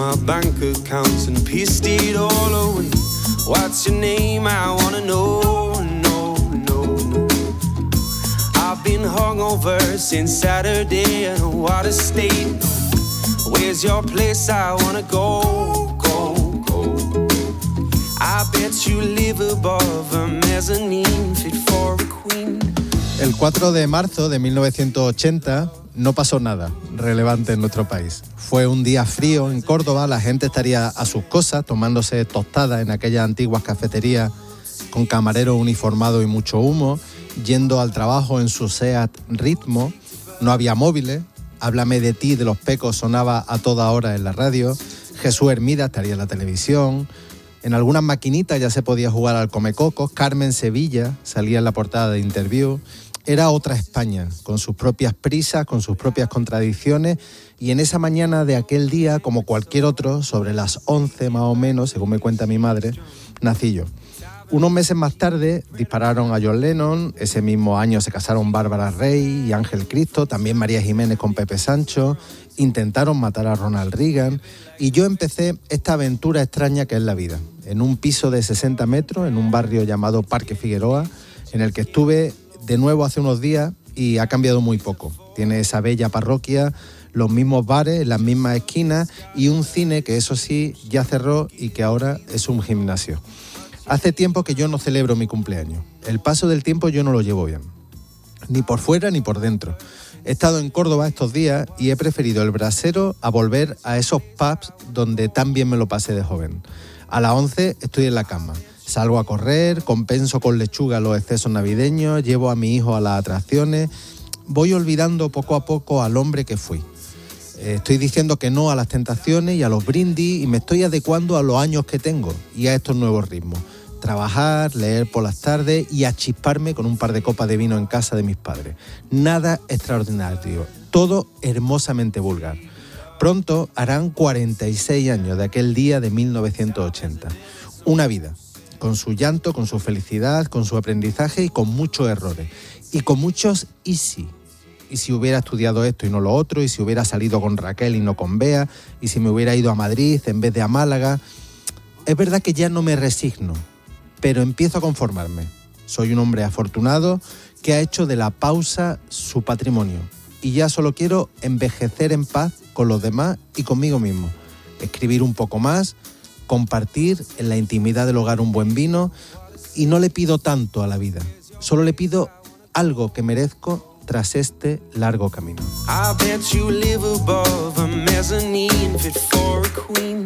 S5: El 4 de marzo de 1980 no pasó nada relevante en nuestro país. Fue un día frío en Córdoba, la gente estaría a sus cosas, tomándose tostadas en aquellas antiguas cafeterías con camareros uniformados y mucho humo, yendo al trabajo en su Seat Ritmo. No había móviles, Háblame de ti de Los Pecos sonaba a toda hora en la radio, Jesús Hermida estaría en la televisión, en algunas maquinitas ya se podía jugar al Comecocos, Carmen Sevilla salía en la portada de Interview. Era otra España, con sus propias prisas, con sus propias contradicciones, y en esa mañana de aquel día, como cualquier otro, sobre las 11 más o menos, según me cuenta mi madre, nací yo. Unos meses más tarde dispararon a John Lennon, ese mismo año se casaron Bárbara Rey y Ángel Cristo, también María Jiménez con Pepe Sancho, intentaron matar a Ronald Reagan, y yo empecé esta aventura extraña que es la vida, en un piso de 60 metros, en un barrio llamado Parque Figueroa, en el que estuve de nuevo hace unos días y ha cambiado muy poco. Tiene esa bella parroquia, los mismos bares, las mismas esquinas y un cine que eso sí ya cerró y que ahora es un gimnasio. Hace tiempo que yo no celebro mi cumpleaños. El paso del tiempo yo no lo llevo bien. Ni por fuera ni por dentro. He estado en Córdoba estos días y he preferido el brasero a volver a esos pubs donde tan bien me lo pasé de joven. A las 11 estoy en la cama. Salgo a correr, compenso con lechuga los excesos navideños, llevo a mi hijo a las atracciones. Voy olvidando poco a poco al hombre que fui. Estoy diciendo que no a las tentaciones y a los brindis y me estoy adecuando a los años que tengo y a estos nuevos ritmos. Trabajar, leer por las tardes y achisparme con un par de copas de vino en casa de mis padres. Nada extraordinario, todo hermosamente vulgar. Pronto harán 46 años de aquel día de 1980. Una vida, con su llanto, con su felicidad, con su aprendizaje y con muchos errores. Y con muchos y sí. Y si hubiera estudiado esto y no lo otro, y si hubiera salido con Raquel y no con Bea, y si me hubiera ido a Madrid en vez de a Málaga. Es verdad que ya no me resigno, pero empiezo a conformarme. Soy un hombre afortunado que ha hecho de la pausa su patrimonio. Y ya solo quiero envejecer en paz con los demás y conmigo mismo. Escribir un poco más, compartir en la intimidad del hogar un buen vino, y no le pido tanto a la vida. Solo le pido algo que merezco tras este largo camino. I bet you live above a mezzanine fit for a queen.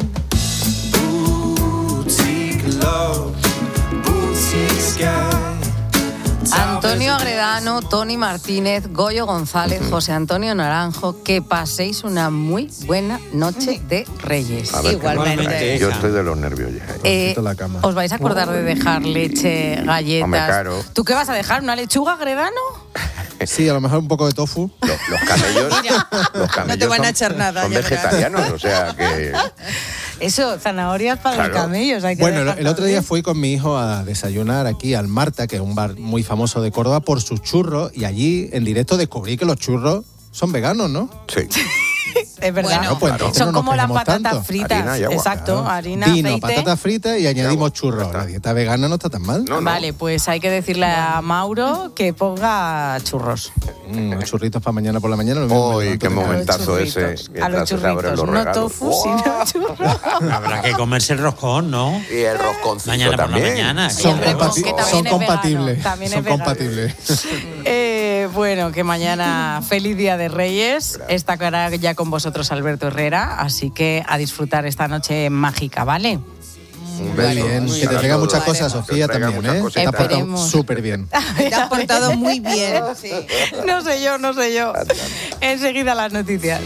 S5: Boutique love, boutique sky.
S26: Antonio Agredano, Tony Martínez, Goyo González, José Antonio Naranjo, que paséis una muy buena noche de Reyes.
S3: Igualmente. Yo estoy de los nervios ya.
S5: La cama.
S26: ¿Os vais a acordar de dejar leche, galletas?
S3: Hombre, claro.
S26: ¿Tú qué vas a dejar? ¿Una lechuga, Agredano?
S5: Sí, a lo mejor un poco de tofu.
S3: Los camellos
S4: no te van a echar nada.
S3: Son vegetarianos, o sea que...
S26: Eso, zanahorias para los camellos. Hay que
S5: bueno, el otro día fui con mi hijo a desayunar aquí al Marta, que es un bar muy famoso de Córdoba, por sus churros, y allí en directo descubrí que los churros son veganos, ¿no?
S3: Sí.
S26: Es verdad.
S5: Bueno, pues claro.
S26: Son como las patatas
S5: tanto.
S26: fritas.
S3: Harina y agua.
S26: Exacto,
S5: Claro.
S26: harina,
S5: vino,
S26: aceite.
S5: patatas fritas y añadimos churros. La dieta vegana no está tan mal.
S3: No.
S26: Vale, pues hay que decirle a Mauro que ponga churros.
S5: Churritos para mañana por la mañana.
S3: Uy, qué momentazo ese.
S26: A los churritos. No tofu, sino churros.
S2: Habrá que comerse el roscón, ¿no?
S3: Y el rosconcito
S2: Mañana
S3: también.
S2: por la mañana.
S5: Son
S26: es
S5: compatibles.
S26: vegano, también
S5: Son
S26: es vegano.
S5: compatibles.
S26: Bueno, que mañana feliz Día de Reyes. Estará ya con vosotros Alberto Herrera, así que a disfrutar esta noche mágica, ¿vale?
S3: Un
S5: Muy
S3: beso.
S5: bien, que te traiga muchas cosas, Sofía, también, ¿eh? Te has portado súper bien.
S4: Te has portado muy bien. Sí.
S26: No sé yo. Enseguida las noticias.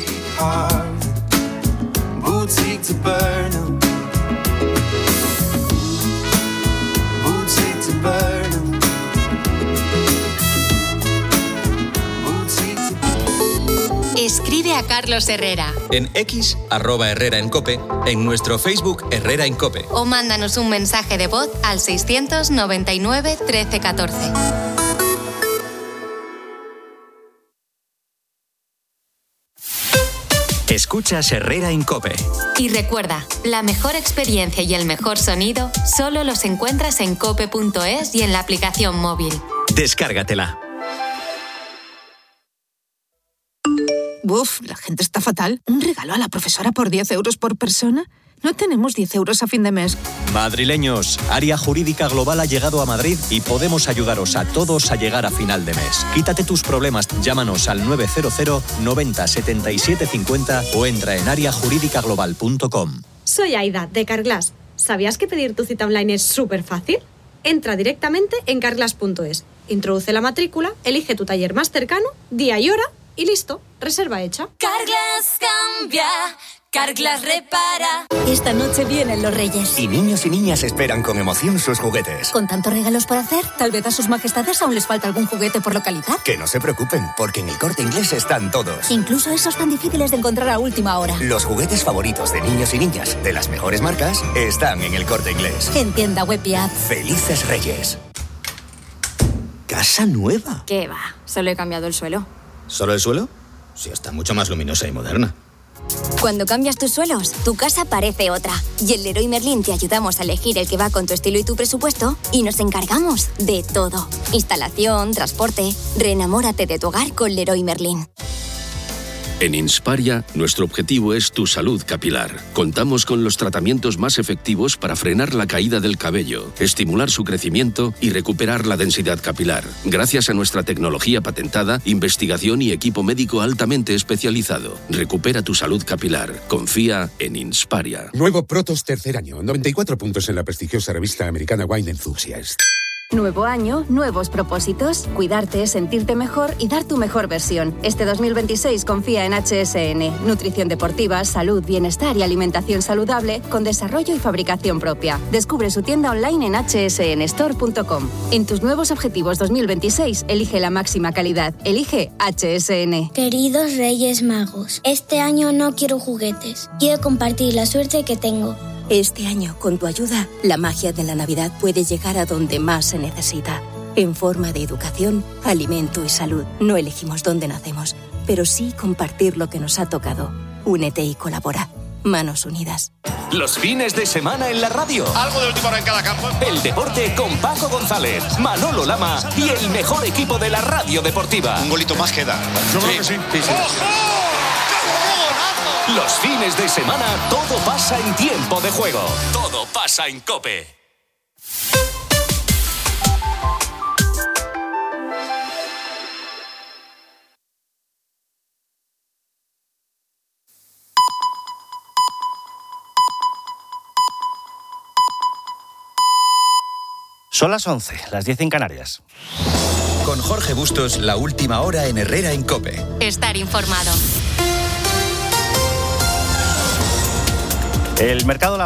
S10: Boutique to Burnham. Boutique to Burnham.
S7: Escribe a Carlos Herrera.
S6: En X, @Herrera en COPE, en nuestro Facebook Herrera en COPE.
S7: O mándanos un mensaje de voz al 699 13 14.
S25: Escuchas Herrera en COPE.
S7: Y recuerda, la mejor experiencia y el mejor sonido solo los encuentras en cope.es y en la aplicación móvil.
S25: Descárgatela.
S11: Uf, la gente está fatal. ¿Un regalo a la profesora por 10 euros por persona? No tenemos 10 euros a fin de mes.
S23: Madrileños, Área Jurídica Global ha llegado a Madrid y podemos ayudaros a todos a llegar a final de mes. Quítate tus problemas, llámanos al 900 90 77 50 o entra en areajuridicaglobal.com.
S12: Soy Aida, de Carglass. ¿Sabías que pedir tu cita online es súper fácil? Entra directamente en carglass.es, introduce la matrícula, elige tu taller más cercano, día y hora y listo, reserva hecha.
S13: Carglass cambia, Carglass repara. Esta noche vienen los Reyes.
S14: Y niños y niñas esperan con emoción sus juguetes.
S13: Con tantos regalos por hacer, tal vez a sus majestades aún les falta algún juguete por localizar.
S14: Que no se preocupen, porque en El Corte Inglés están todos.
S13: Incluso esos tan difíciles de encontrar a última hora.
S14: Los juguetes favoritos de niños y niñas de las mejores marcas están en El Corte Inglés.
S13: En tienda web y app.
S14: ¡Felices Reyes! ¿Casa nueva?
S13: ¿Qué va? Solo he cambiado el suelo.
S14: ¿Solo el suelo? Sí, está mucho más luminosa y moderna.
S13: Cuando cambias tus suelos, tu casa parece otra. Y en Leroy Merlin te ayudamos a elegir el que va con tu estilo y tu presupuesto y nos encargamos de todo. Instalación, transporte. Reenamórate de tu hogar con Leroy Merlin.
S15: En Insparia, nuestro objetivo es tu salud capilar. Contamos con los tratamientos más efectivos para frenar la caída del cabello, estimular su crecimiento y recuperar la densidad capilar. Gracias a nuestra tecnología patentada, investigación y equipo médico altamente especializado. Recupera tu salud capilar. Confía en Insparia.
S16: Nuevo Protos tercer año. 94 puntos en la prestigiosa revista americana Wine Enthusiast.
S17: Nuevo año, nuevos propósitos. Cuidarte, sentirte mejor y dar tu mejor versión. Este 2026 confía en HSN. Nutrición deportiva, salud, bienestar y alimentación saludable con desarrollo y fabricación propia. Descubre su tienda online en hsnstore.com. En tus nuevos objetivos 2026, elige la máxima calidad. Elige HSN.
S18: Queridos Reyes Magos, este año no quiero juguetes. Quiero compartir la suerte que tengo.
S19: Este año, con tu ayuda, la magia de la Navidad puede llegar a donde más se necesita. En forma de educación, alimento y salud. No elegimos dónde nacemos, pero sí compartir lo que nos ha tocado. Únete y colabora. Manos unidas.
S6: Los fines de semana en la radio.
S20: Algo de última hora en cada campo.
S6: El deporte con Paco González, Manolo Lama y el mejor equipo de la radio deportiva.
S20: Un golito más queda. Yo creo que sí.
S6: ¡Ojo! Los fines de semana todo pasa en Tiempo de Juego. Todo pasa en COPE.
S21: Son las 11, las 10 en Canarias.
S6: Con Jorge Bustos, la última hora en Herrera en COPE.
S7: Estar informado.
S21: El mercado